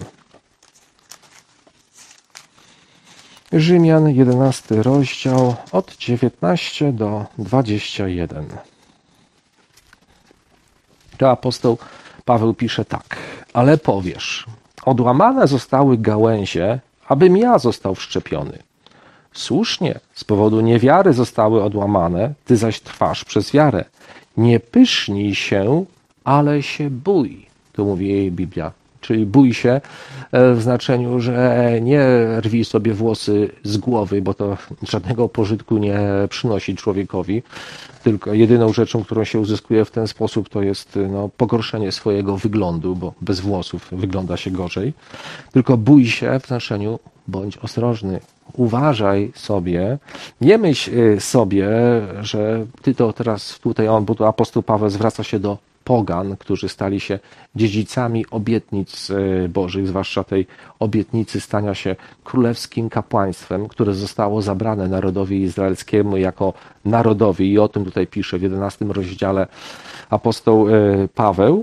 Rzymian 11 rozdział od 19 do 21. To apostoł Paweł pisze tak: ale powiesz, odłamane zostały gałęzie, abym ja został wszczepiony. Słusznie, z powodu niewiary zostały odłamane, ty zaś trwasz przez wiarę. Nie pysznij się, ale się bój. Tu mówi jej Biblia. Czyli bój się w znaczeniu, że nie rwij sobie włosy z głowy, bo to żadnego pożytku nie przynosi człowiekowi. Tylko jedyną rzeczą, którą się uzyskuje w ten sposób, to jest pogorszenie swojego wyglądu, bo bez włosów wygląda się gorzej. Tylko bój się w znaczeniu bądź ostrożny. Uważaj sobie, nie myśl sobie, że ty to teraz tutaj bo tu apostoł Paweł zwraca się do pogan, którzy stali się dziedzicami obietnic bożych, zwłaszcza tej obietnicy stania się królewskim kapłaństwem, które zostało zabrane narodowi izraelskiemu jako narodowi. I o tym tutaj pisze w 11 rozdziale apostoł Paweł.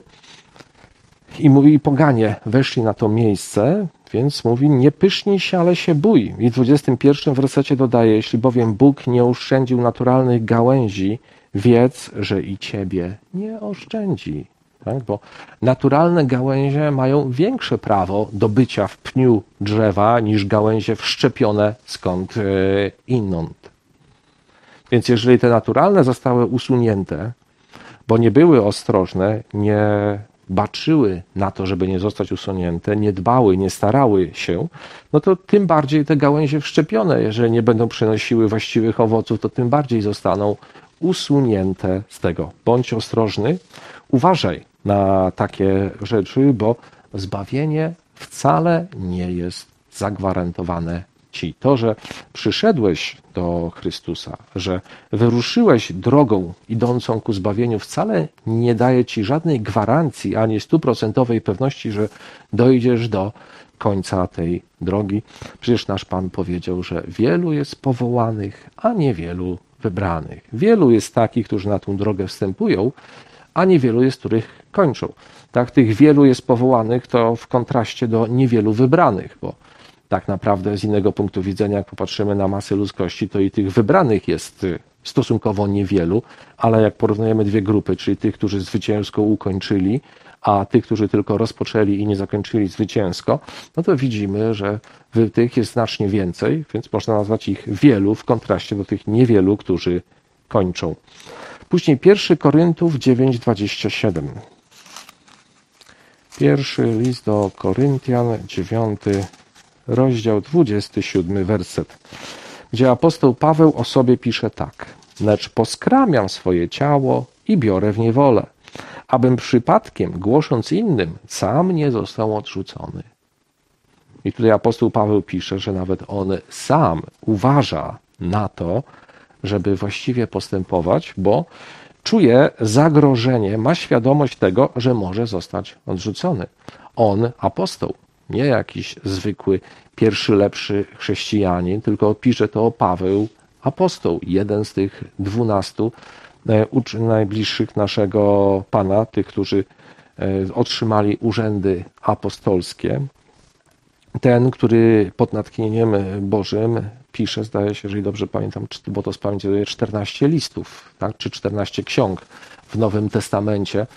I mówi, poganie weszli na to miejsce, więc mówi, nie pysznij się, ale się bój. I w 21 wersecie dodaje, jeśli bowiem Bóg nie oszczędził naturalnych gałęzi, wiedz, że i ciebie nie oszczędzi. Tak? Bo naturalne gałęzie mają większe prawo do bycia w pniu drzewa niż gałęzie wszczepione skąd inąd. Więc jeżeli te naturalne zostały usunięte, bo nie były ostrożne, nie baczyły na to, żeby nie zostać usunięte, nie dbały, nie starały się, no to tym bardziej te gałęzie wszczepione, jeżeli nie będą przynosiły właściwych owoców, to tym bardziej zostaną usunięte z tego. Bądź ostrożny, uważaj na takie rzeczy, bo zbawienie wcale nie jest zagwarantowane ci. To, że przyszedłeś do Chrystusa, że wyruszyłeś drogą idącą ku zbawieniu, wcale nie daje ci żadnej gwarancji, ani 100% pewności, że dojdziesz do końca tej drogi. Przecież nasz Pan powiedział, że wielu jest powołanych, a niewielu wybranych. Wielu jest takich, którzy na tą drogę wstępują, a niewielu jest, których kończą. Tak, tych wielu jest powołanych, to w kontraście do niewielu wybranych, bo tak naprawdę z innego punktu widzenia, jak popatrzymy na masę ludzkości, to i tych wybranych jest stosunkowo niewielu, ale jak porównujemy dwie grupy, czyli tych, którzy zwycięsko ukończyli, a tych, którzy tylko rozpoczęli i nie zakończyli zwycięsko, no to widzimy, że tych jest znacznie więcej, więc można nazwać ich wielu w kontraście do tych niewielu, którzy kończą. Później 1 Koryntów 9:27. Pierwszy list do Koryntian, 9 rozdział, 27 werset, gdzie apostoł Paweł o sobie pisze tak: lecz poskramiam swoje ciało i biorę w niewolę, abym przypadkiem, głosząc innym, sam nie został odrzucony. I tutaj apostoł Paweł pisze, że nawet on sam uważa na to, żeby właściwie postępować, bo czuje zagrożenie, ma świadomość tego, że może zostać odrzucony. On, apostoł, nie jakiś zwykły, pierwszy, lepszy chrześcijanin, tylko pisze to Paweł, apostoł, jeden z tych 12 najbliższych naszego Pana, tych, którzy otrzymali urzędy apostolskie. Ten, który pod natchnieniem Bożym pisze, zdaje się, jeżeli dobrze pamiętam, bo to z pamięci 14 listów, tak, czy 14 ksiąg w Nowym Testamencie,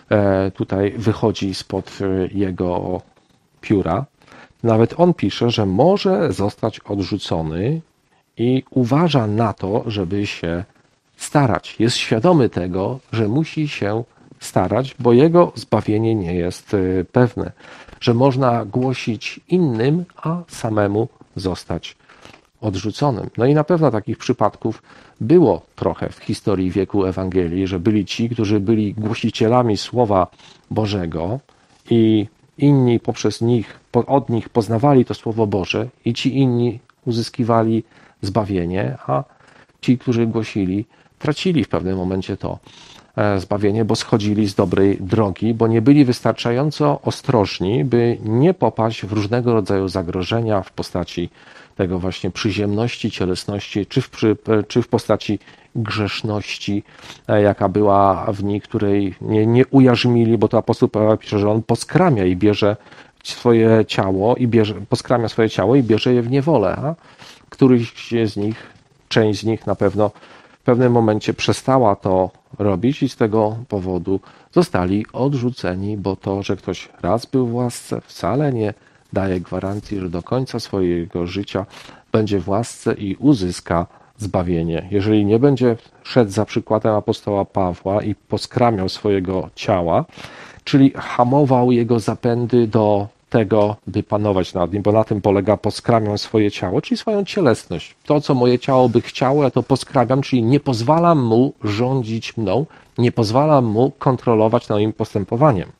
tutaj wychodzi spod jego pióra. Nawet on pisze, że może zostać odrzucony i uważa na to, żeby się starać. Jest świadomy tego, że musi się starać, bo jego zbawienie nie jest pewne. Że można głosić innym, a samemu zostać odrzuconym. No i na pewno takich przypadków było trochę w historii wieku Ewangelii, że byli ci, którzy byli głosicielami Słowa Bożego i inni poprzez nich, od nich poznawali to Słowo Boże i ci inni uzyskiwali zbawienie, a ci, którzy głosili, tracili w pewnym momencie to zbawienie, bo schodzili z dobrej drogi, bo nie byli wystarczająco ostrożni, by nie popaść w różnego rodzaju zagrożenia w postaci tego właśnie przyziemności, cielesności, czy w postaci grzeszności, jaka była w nich, której nie ujarzmili, bo to apostoł Paweł pisze, że on poskramia i bierze swoje ciało poskramia swoje ciało i bierze je w niewolę, a któryś z nich, część z nich na pewno w pewnym momencie przestała to robić i z tego powodu zostali odrzuceni, bo to, że ktoś raz był w łasce, wcale nie daje gwarancji, że do końca swojego życia będzie w łasce i uzyska zbawienie. Jeżeli nie będzie szedł za przykładem apostoła Pawła i poskramiał swojego ciała, czyli hamował jego zapędy do tego, by panować nad nim, bo na tym polega poskramiam swoje ciało, czyli swoją cielesność. To, co moje ciało by chciało, ja to poskramiam, czyli nie pozwalam mu rządzić mną, nie pozwalam mu kontrolować moim postępowaniem.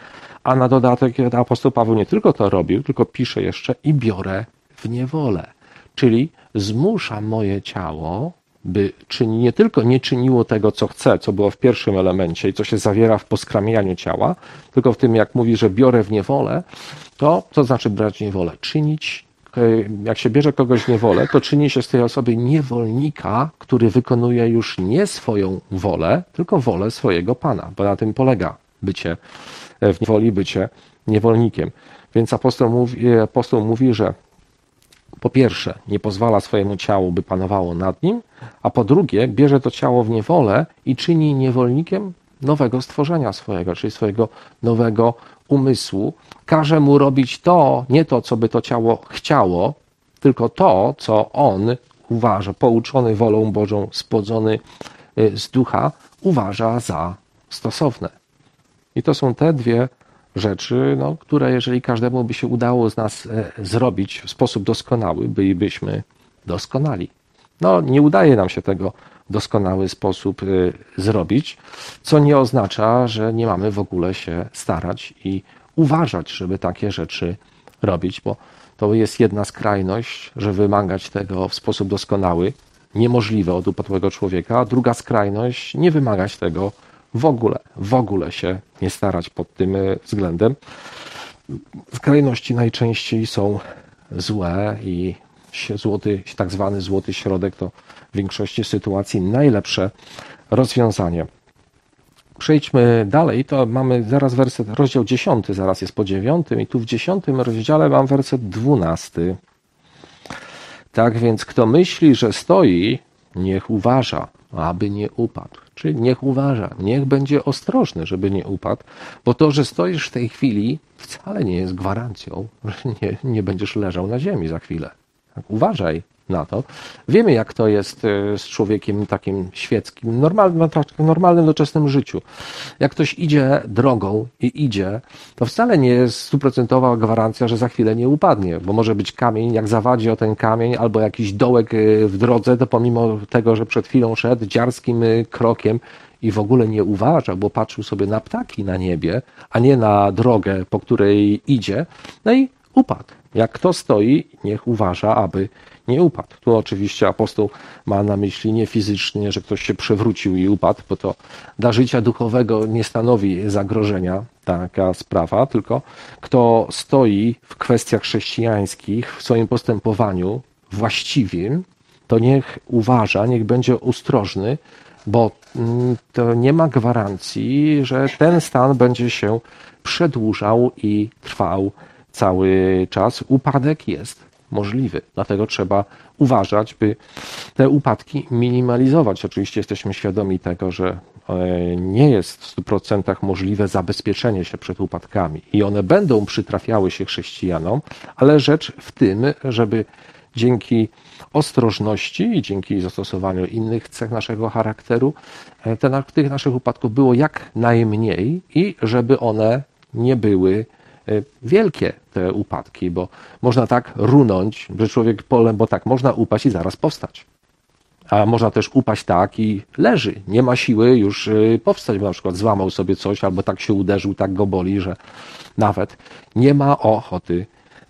A na dodatek apostoł Paweł nie tylko to robił, tylko pisze jeszcze i biorę w niewolę, czyli zmuszam moje ciało, by nie tylko nie czyniło tego, co chce, co było w pierwszym elemencie i co się zawiera w poskramianiu ciała, tylko w tym, jak mówi, że biorę w niewolę, to co znaczy brać w niewolę? Czynić, jak się bierze kogoś w niewolę, to czyni się z tej osoby niewolnika, który wykonuje już nie swoją wolę, tylko wolę swojego Pana, bo na tym polega bycie w niewoli, bycie niewolnikiem. Więc apostoł mówi, że po pierwsze nie pozwala swojemu ciału, by panowało nad nim, a po drugie bierze to ciało w niewolę i czyni niewolnikiem nowego stworzenia swojego, czyli swojego nowego umysłu. Każe mu robić to, nie to, co by to ciało chciało, tylko to, co on uważa, pouczony wolą Bożą, spłodzony z ducha, uważa za stosowne. I to są te dwie rzeczy, które jeżeli każdemu by się udało z nas zrobić w sposób doskonały, bylibyśmy doskonali. Nie udaje nam się tego w doskonały sposób zrobić, co nie oznacza, że nie mamy w ogóle się starać i uważać, żeby takie rzeczy robić, bo to jest jedna skrajność, że wymagać tego w sposób doskonały, niemożliwe od upadłego człowieka, a druga skrajność, nie wymagać tego w ogóle się nie starać pod tym względem. Skrajności najczęściej są złe i tak zwany złoty środek to w większości sytuacji najlepsze rozwiązanie. Przejdźmy dalej, to mamy zaraz rozdział 10, zaraz jest po 9 i tu w 10 rozdziale mam werset 12. Tak więc kto myśli, że stoi, niech uważa, aby nie upadł. Czyli niech uważa, niech będzie ostrożny, żeby nie upadł, bo to, że stoisz w tej chwili, wcale nie jest gwarancją, że nie będziesz leżał na ziemi za chwilę. Uważaj na to. Wiemy, jak to jest z człowiekiem takim świeckim, normalnym, doczesnym życiu. Jak ktoś idzie drogą i idzie, to wcale nie jest stuprocentowa gwarancja, że za chwilę nie upadnie, bo może być kamień, jak zawadzi o ten kamień, albo jakiś dołek w drodze, to pomimo tego, że przed chwilą szedł dziarskim krokiem i w ogóle nie uważał, bo patrzył sobie na ptaki na niebie, a nie na drogę, po której idzie, no i upadł. Jak kto stoi, niech uważa, aby nie upadł. Tu oczywiście apostoł ma na myśli nie fizycznie, że ktoś się przewrócił i upadł, bo to dla życia duchowego nie stanowi zagrożenia taka sprawa, tylko kto stoi w kwestiach chrześcijańskich, w swoim postępowaniu właściwym, to niech uważa, niech będzie ostrożny, bo to nie ma gwarancji, że ten stan będzie się przedłużał i trwał cały czas. Upadek jest możliwy, dlatego trzeba uważać, by te upadki minimalizować. Oczywiście jesteśmy świadomi tego, że nie jest w 100% możliwe zabezpieczenie się przed upadkami i one będą przytrafiały się chrześcijanom, ale rzecz w tym, żeby dzięki ostrożności i dzięki zastosowaniu innych cech naszego charakteru tych naszych upadków było jak najmniej i żeby one nie były wielkie, te upadki, bo można tak runąć, że człowiek bo tak, można upaść i zaraz powstać. A można też upaść tak i leży, nie ma siły już powstać, bo na przykład złamał sobie coś albo tak się uderzył, tak go boli, że nawet nie ma ochoty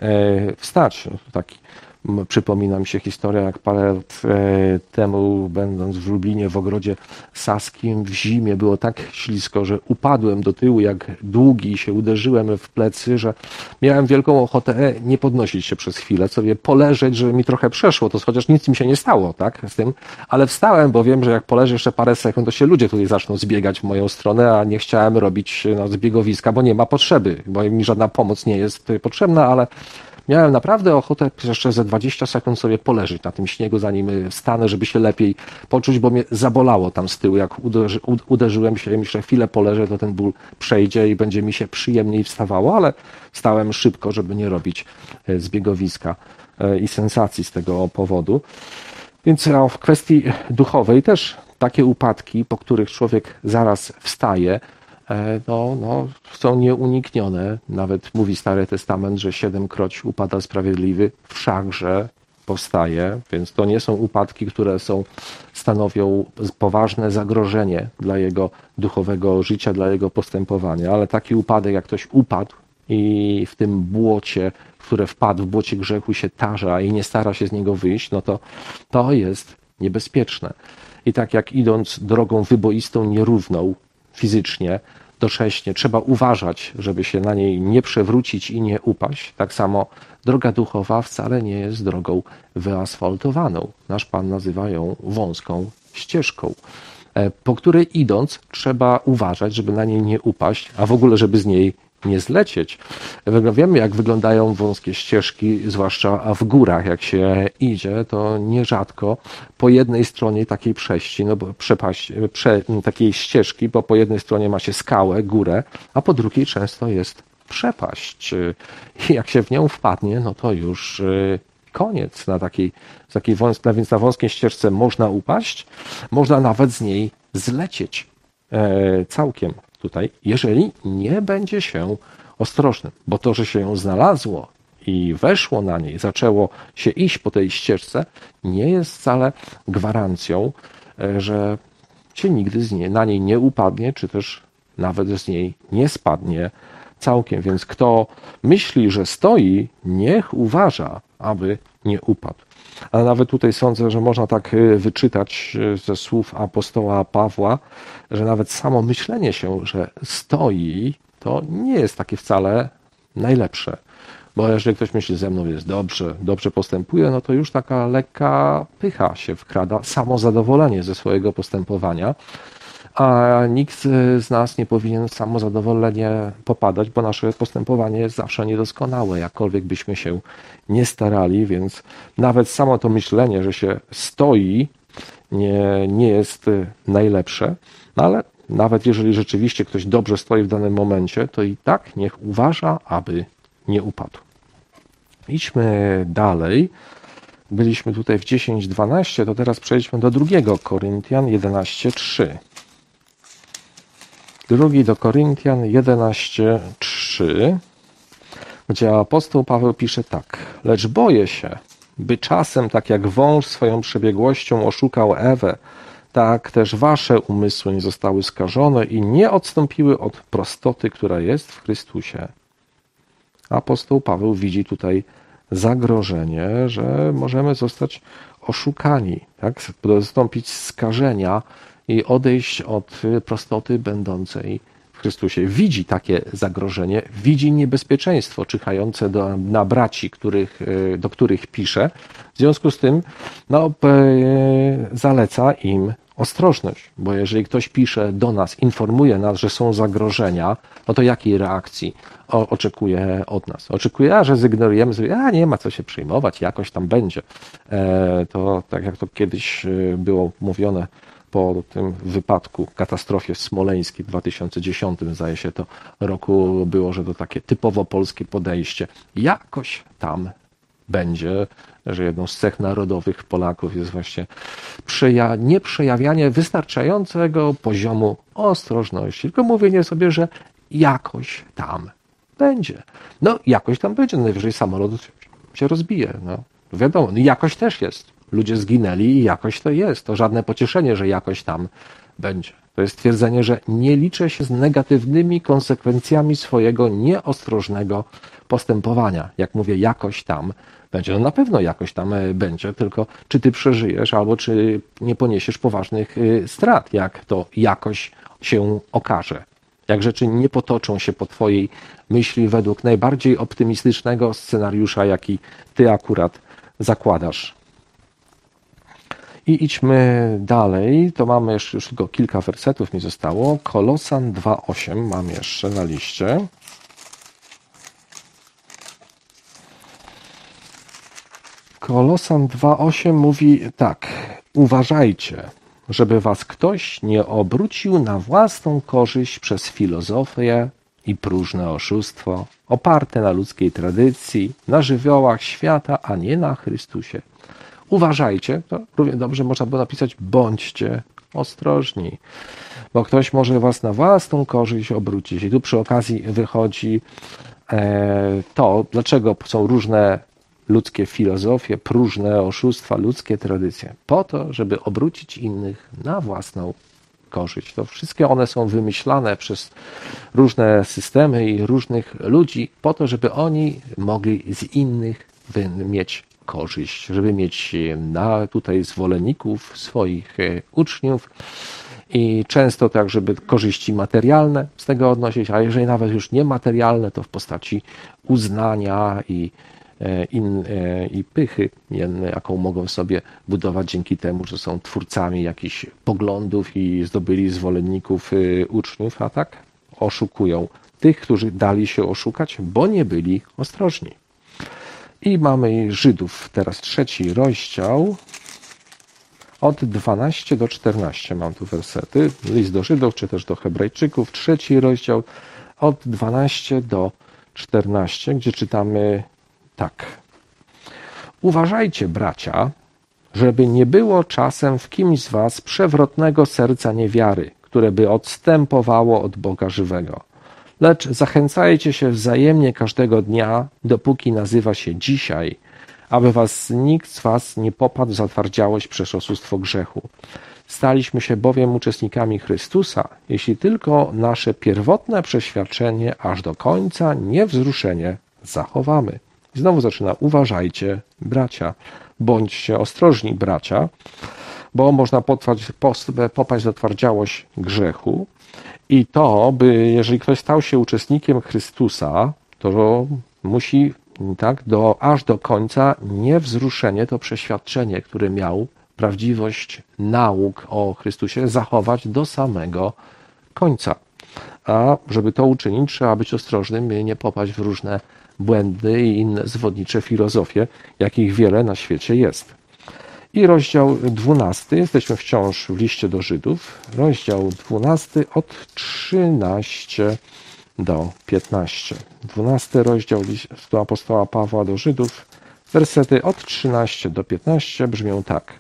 wstać. Przypomina mi się historia, jak parę lat temu, będąc w Lublinie w ogrodzie saskim, w zimie było tak ślisko, że upadłem do tyłu jak długi, się uderzyłem w plecy, że miałem wielką ochotę nie podnosić się przez chwilę, sobie poleżeć, żeby mi trochę przeszło, to chociaż nic mi się nie stało, tak, z tym, ale wstałem, bo wiem, że jak poleżę jeszcze parę sekund, to się ludzie tutaj zaczną zbiegać w moją stronę, a nie chciałem robić zbiegowiska, bo nie ma potrzeby, bo mi żadna pomoc nie jest potrzebna, ale miałem naprawdę ochotę jeszcze ze 20 sekund sobie poleżeć na tym śniegu, zanim wstanę, żeby się lepiej poczuć, bo mnie zabolało tam z tyłu. Jak uderzyłem się, myślę, chwilę poleżę, to ten ból przejdzie i będzie mi się przyjemniej wstawało, ale wstałem szybko, żeby nie robić zbiegowiska i sensacji z tego powodu. Więc w kwestii duchowej też takie upadki, po których człowiek zaraz wstaje, są nieuniknione. Nawet mówi Stary Testament, że 7-kroć upada sprawiedliwy, wszakże powstaje, więc to nie są upadki, które stanowią poważne zagrożenie dla jego duchowego życia, dla jego postępowania, ale taki upadek, jak ktoś upadł i w tym błocie, w które wpadł, w błocie grzechu się tarza i nie stara się z niego wyjść, no to jest niebezpieczne. I tak jak idąc drogą wyboistą, nierówną, fizycznie, docześnie, trzeba uważać, żeby się na niej nie przewrócić i nie upaść. Tak samo droga duchowa wcale nie jest drogą wyasfaltowaną. Nasz Pan nazywa ją wąską ścieżką, po której idąc trzeba uważać, żeby na niej nie upaść, a w ogóle żeby z niej nie zlecieć. Wiemy, jak wyglądają wąskie ścieżki, zwłaszcza w górach, jak się idzie, to nierzadko po jednej stronie takiej przejści, takiej ścieżki, bo po jednej stronie ma się skałę, górę, a po drugiej często jest przepaść. I jak się w nią wpadnie, no to już koniec. Więc na wąskiej ścieżce można upaść, można nawet z niej zlecieć całkiem tutaj, jeżeli nie będzie się ostrożnym, bo to, że się ją znalazło i weszło na niej, zaczęło się iść po tej ścieżce, nie jest wcale gwarancją, że się nigdy na niej nie upadnie, czy też nawet z niej nie spadnie całkiem. Więc kto myśli, że stoi, niech uważa, aby nie upadł. Ale nawet tutaj sądzę, że można tak wyczytać ze słów apostoła Pawła, że nawet samo myślenie się, że stoi, to nie jest takie wcale najlepsze. Bo jeżeli ktoś myśli, ze mną jest dobrze postępuje, no to już taka lekka pycha się wkrada, samozadowolenie ze swojego postępowania. A nikt z nas nie powinien w samozadowolenie popadać, bo nasze postępowanie jest zawsze niedoskonałe, jakkolwiek byśmy się nie starali, więc nawet samo to myślenie, że się stoi, nie jest najlepsze, no ale nawet jeżeli rzeczywiście ktoś dobrze stoi w danym momencie, to i tak niech uważa, aby nie upadł. Idźmy dalej. Byliśmy tutaj w 10:12, to teraz przejdźmy do 2 Koryntian 11:3. 2 do Koryntian 11:3, gdzie apostoł Paweł pisze tak: lecz boję się, by czasem, tak jak wąż swoją przebiegłością oszukał Ewę, tak też wasze umysły nie zostały skażone i nie odstąpiły od prostoty, która jest w Chrystusie. Apostoł Paweł widzi tutaj zagrożenie, że możemy zostać oszukani, tak? Dostąpić skażenia i odejść od prostoty będącej w Chrystusie. Widzi takie zagrożenie, widzi niebezpieczeństwo czyhające na braci, do których pisze. W związku z tym zaleca im ostrożność, bo jeżeli ktoś pisze do nas, informuje nas, że są zagrożenia, no to jakiej reakcji oczekuje od nas? Oczekuje, że zignorujemy, nie ma co się przejmować, jakoś tam będzie. To tak jak to kiedyś było mówione po tym wypadku, katastrofie smoleńskiej w 2010, zdaje się to roku było, że to takie typowo polskie podejście. Jakoś tam będzie, że jedną z cech narodowych Polaków jest właśnie nieprzejawianie wystarczającego poziomu ostrożności, tylko mówienie sobie, że jakoś tam będzie. No jakoś tam będzie, najwyżej samolot się rozbije. No wiadomo, jakoś też jest. Ludzie zginęli i jakoś to jest. To żadne pocieszenie, że jakoś tam będzie. To jest twierdzenie, że nie liczę się z negatywnymi konsekwencjami swojego nieostrożnego postępowania. Jak mówię, jakoś tam będzie. No na pewno jakoś tam będzie, tylko czy ty przeżyjesz, albo czy nie poniesiesz poważnych strat, jak to jakoś się okaże. Jak rzeczy nie potoczą się po twojej myśli według najbardziej optymistycznego scenariusza, jaki ty akurat zakładasz. I idźmy dalej, to mamy już tylko kilka wersetów mi zostało. Kolosan 2:8 mam jeszcze na liście. Kolosan 2:8 mówi tak: uważajcie, żeby was ktoś nie obrócił na własną korzyść przez filozofię i próżne oszustwo, oparte na ludzkiej tradycji, na żywiołach świata, a nie na Chrystusie. Uważajcie, to równie dobrze można było napisać: bądźcie ostrożni, bo ktoś może was na własną korzyść obrócić. I tu przy okazji wychodzi to, dlaczego są różne ludzkie filozofie, próżne oszustwa, ludzkie tradycje. Po to, żeby obrócić innych na własną korzyść. To wszystkie one są wymyślane przez różne systemy i różnych ludzi po to, żeby oni mogli z innych mieć korzyść, żeby mieć tutaj zwolenników, swoich uczniów i często tak, żeby korzyści materialne z tego odnosić, a jeżeli nawet już niematerialne, to w postaci uznania i pychy, jaką mogą sobie budować dzięki temu, że są twórcami jakichś poglądów i zdobyli zwolenników, uczniów, a tak oszukują tych, którzy dali się oszukać, bo nie byli ostrożni. I mamy Żydów, teraz 3 rozdział, od 12 do 14 mam tu wersety, list do Żydów, czy też do Hebrajczyków, 3 rozdział, od 12 do 14, gdzie czytamy tak. Uważajcie, bracia, żeby nie było czasem w kimś z was przewrotnego serca niewiary, które by odstępowało od Boga żywego. Lecz zachęcajcie się wzajemnie każdego dnia, dopóki nazywa się dzisiaj, aby nikt z was nie popadł w zatwardziałość przez oszustwo grzechu. Staliśmy się bowiem uczestnikami Chrystusa, jeśli tylko nasze pierwotne przeświadczenie aż do końca niewzruszenie zachowamy. I znowu zaczyna: uważajcie, bracia, bądźcie ostrożni, bracia, bo można popaść w zatwardziałość grzechu. I to, jeżeli ktoś stał się uczestnikiem Chrystusa, to musi aż do końca niewzruszenie, to przeświadczenie, które miał, prawdziwość nauk o Chrystusie, zachować do samego końca. A żeby to uczynić, trzeba być ostrożnym, by nie popaść w różne błędy i inne zwodnicze filozofie, jakich wiele na świecie jest. I rozdział 12, jesteśmy wciąż w liście do Żydów, rozdział 12 od 13 do 15. 12 rozdział listu apostoła Pawła do Żydów, wersety od 13 do 15 brzmią tak.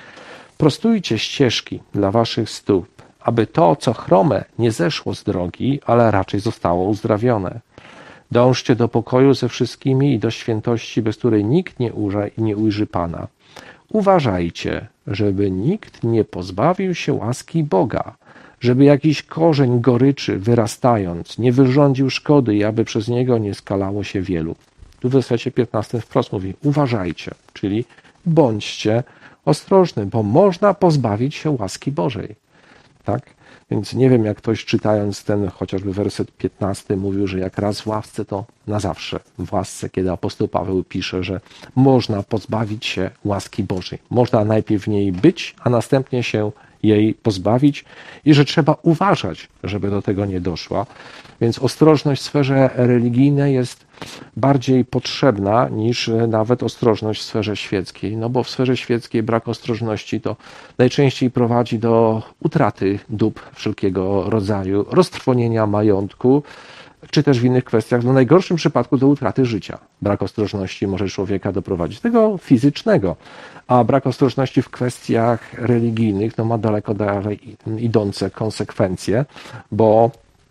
Prostujcie ścieżki dla waszych stóp, aby to, co chrome, nie zeszło z drogi, ale raczej zostało uzdrawione. Dążcie do pokoju ze wszystkimi i do świętości, bez której nikt nie ujrzy Pana. Uważajcie, żeby nikt nie pozbawił się łaski Boga, żeby jakiś korzeń goryczy wyrastając nie wyrządził szkody i aby przez niego nie skalało się wielu. Tu w wersecie 15 wprost mówi, uważajcie, czyli bądźcie ostrożny, bo można pozbawić się łaski Bożej. Tak? Więc nie wiem, jak ktoś czytając ten chociażby werset 15 mówił, że jak raz w łasce, to na zawsze w łasce, kiedy apostoł Paweł pisze, że można pozbawić się łaski Bożej. Można najpierw w niej być, a następnie się jej pozbawić i że trzeba uważać, żeby do tego nie doszła. Więc ostrożność w sferze religijnej jest bardziej potrzebna niż nawet ostrożność w sferze świeckiej. No bo w sferze świeckiej brak ostrożności to najczęściej prowadzi do utraty dóbr wszelkiego rodzaju, roztrwonienia majątku, czy też w innych kwestiach, w najgorszym przypadku do utraty życia. Brak ostrożności może człowieka doprowadzić, tego fizycznego, a brak ostrożności w kwestiach religijnych no ma daleko dalej idące konsekwencje, bo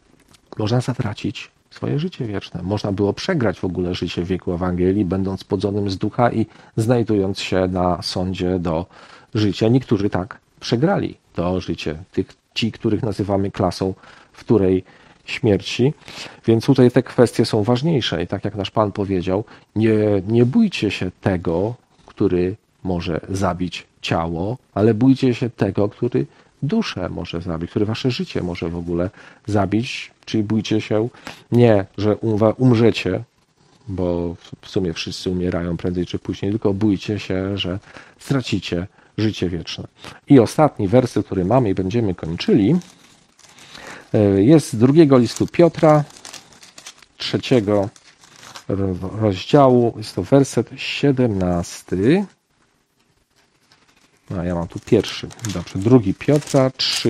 można zatracić swoje życie wieczne. Można było przegrać w ogóle życie w wieku Ewangelii, będąc podzonym z ducha i znajdując się na sądzie do życia. Niektórzy tak przegrali to życie. Ci, których nazywamy klasą wtórej śmierci. Więc tutaj te kwestie są ważniejsze. I tak jak nasz Pan powiedział, nie bójcie się tego, który może zabić ciało, ale bójcie się tego, który duszę może zabić, który wasze życie może w ogóle zabić. Czyli bójcie się nie, że umrzecie, bo w sumie wszyscy umierają prędzej czy później, tylko bójcie się, że stracicie życie wieczne. I ostatni werset, który mamy i będziemy kończyli, jest z drugiego listu Piotra, 3 rozdziału, jest to werset 17. A ja mam tu pierwszy. Dobrze, 2 Piotra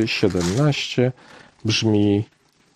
3,17 brzmi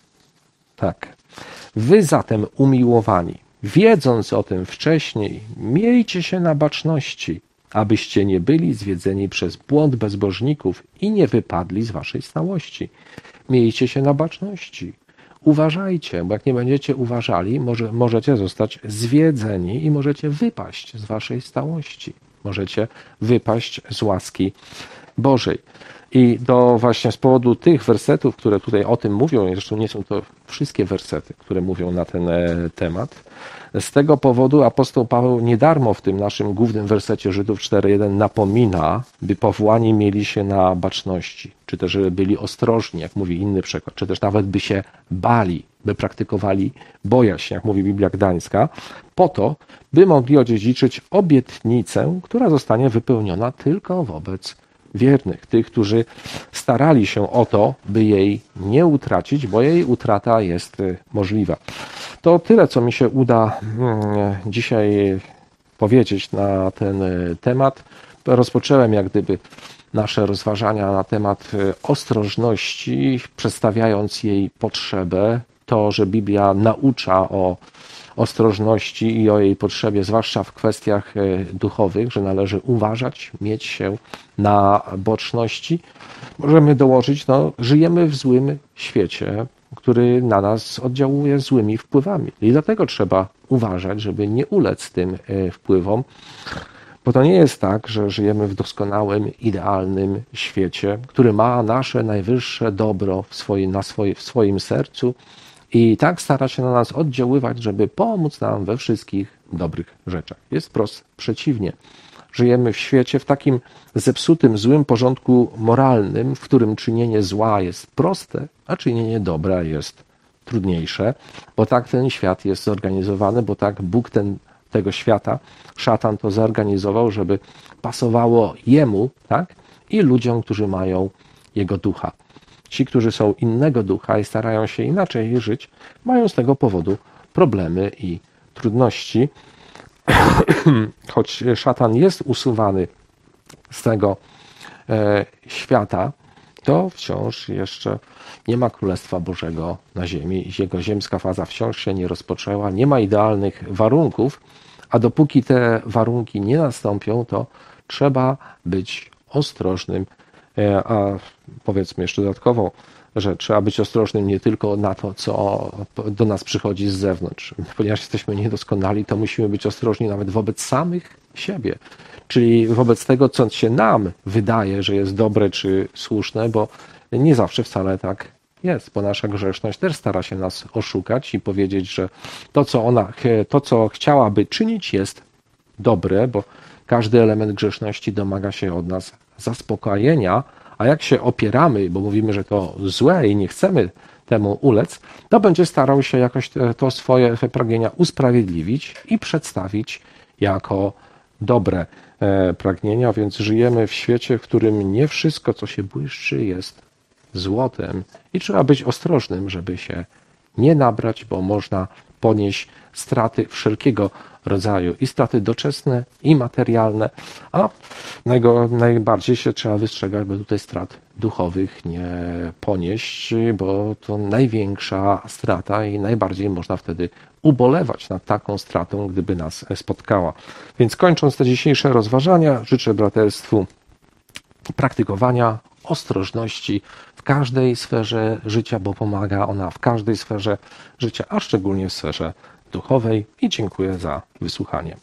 tak. Wy zatem umiłowani, wiedząc o tym wcześniej, miejcie się na baczności, abyście nie byli zwiedzeni przez błąd bezbożników i nie wypadli z waszej stałości. Miejcie się na baczności. Uważajcie, bo jak nie będziecie uważali, możecie zostać zwiedzeni i możecie wypaść z waszej stałości. Możecie wypaść z łaski Bożej. I to właśnie z powodu tych wersetów, które tutaj o tym mówią, i zresztą nie są to wszystkie wersety, które mówią na ten temat, z tego powodu apostoł Paweł nie darmo w tym naszym głównym wersecie Żydów 4:1 napomina, by powołani mieli się na baczności, czy też żeby byli ostrożni, jak mówi inny przekład, czy też nawet by się bali, by praktykowali bojaźń, jak mówi Biblia Gdańska, po to, by mogli odziedziczyć obietnicę, która zostanie wypełniona tylko wobec wiernych, tych, którzy starali się o to, by jej nie utracić, bo jej utrata jest możliwa. To tyle, co mi się uda dzisiaj powiedzieć na ten temat. Rozpocząłem jak gdyby nasze rozważania na temat ostrożności, przedstawiając jej potrzebę, to, że Biblia naucza o ostrożności i o jej potrzebie, zwłaszcza w kwestiach duchowych, że należy uważać, mieć się na boczności. Możemy dołożyć, żyjemy w złym świecie, który na nas oddziałuje złymi wpływami. I dlatego trzeba uważać, żeby nie ulec tym wpływom, bo to nie jest tak, że żyjemy w doskonałym, idealnym świecie, który ma nasze najwyższe dobro w swoim sercu i tak stara się na nas oddziaływać, żeby pomóc nam we wszystkich dobrych rzeczach. Jest wprost przeciwnie. Żyjemy w świecie, w takim zepsutym, złym porządku moralnym, w którym czynienie zła jest proste, a czynienie dobra jest trudniejsze, bo tak ten świat jest zorganizowany, bo tak Bóg tego świata, szatan to zorganizował, żeby pasowało jemu, tak? I ludziom, którzy mają jego ducha. Ci, którzy są innego ducha i starają się inaczej żyć, mają z tego powodu problemy i trudności. Choć szatan jest usuwany z tego świata, to wciąż jeszcze nie ma Królestwa Bożego na ziemi. Jego ziemska faza wciąż się nie rozpoczęła, nie ma idealnych warunków, a dopóki te warunki nie nastąpią, to trzeba być ostrożnym. A powiedzmy jeszcze dodatkowo, że trzeba być ostrożnym nie tylko na to, co do nas przychodzi z zewnątrz. Ponieważ jesteśmy niedoskonali, to musimy być ostrożni nawet wobec samych siebie. Czyli wobec tego, co się nam wydaje, że jest dobre czy słuszne, bo nie zawsze wcale tak jest, bo nasza grzeszność też stara się nas oszukać i powiedzieć, że to, co chciałaby czynić, jest dobre, bo każdy element grzeszności domaga się od nas zaspokojenia, a jak się opieramy, bo mówimy, że to złe i nie chcemy temu ulec, to będzie starał się jakoś to swoje pragnienia usprawiedliwić i przedstawić jako dobre pragnienia, więc żyjemy w świecie, w którym nie wszystko, co się błyszczy, jest złotem i trzeba być ostrożnym, żeby się nie nabrać, bo można ponieść straty wszelkiego rodzaju i straty doczesne i materialne, a najbardziej się trzeba wystrzegać, by tutaj strat duchowych nie ponieść, bo to największa strata i najbardziej można wtedy ubolewać nad taką stratą, gdyby nas spotkała. Więc kończąc te dzisiejsze rozważania, życzę braterstwu praktykowania ostrożności w każdej sferze życia, bo pomaga ona w każdej sferze życia, a szczególnie w sferze duchowej. I dziękuję za wysłuchanie.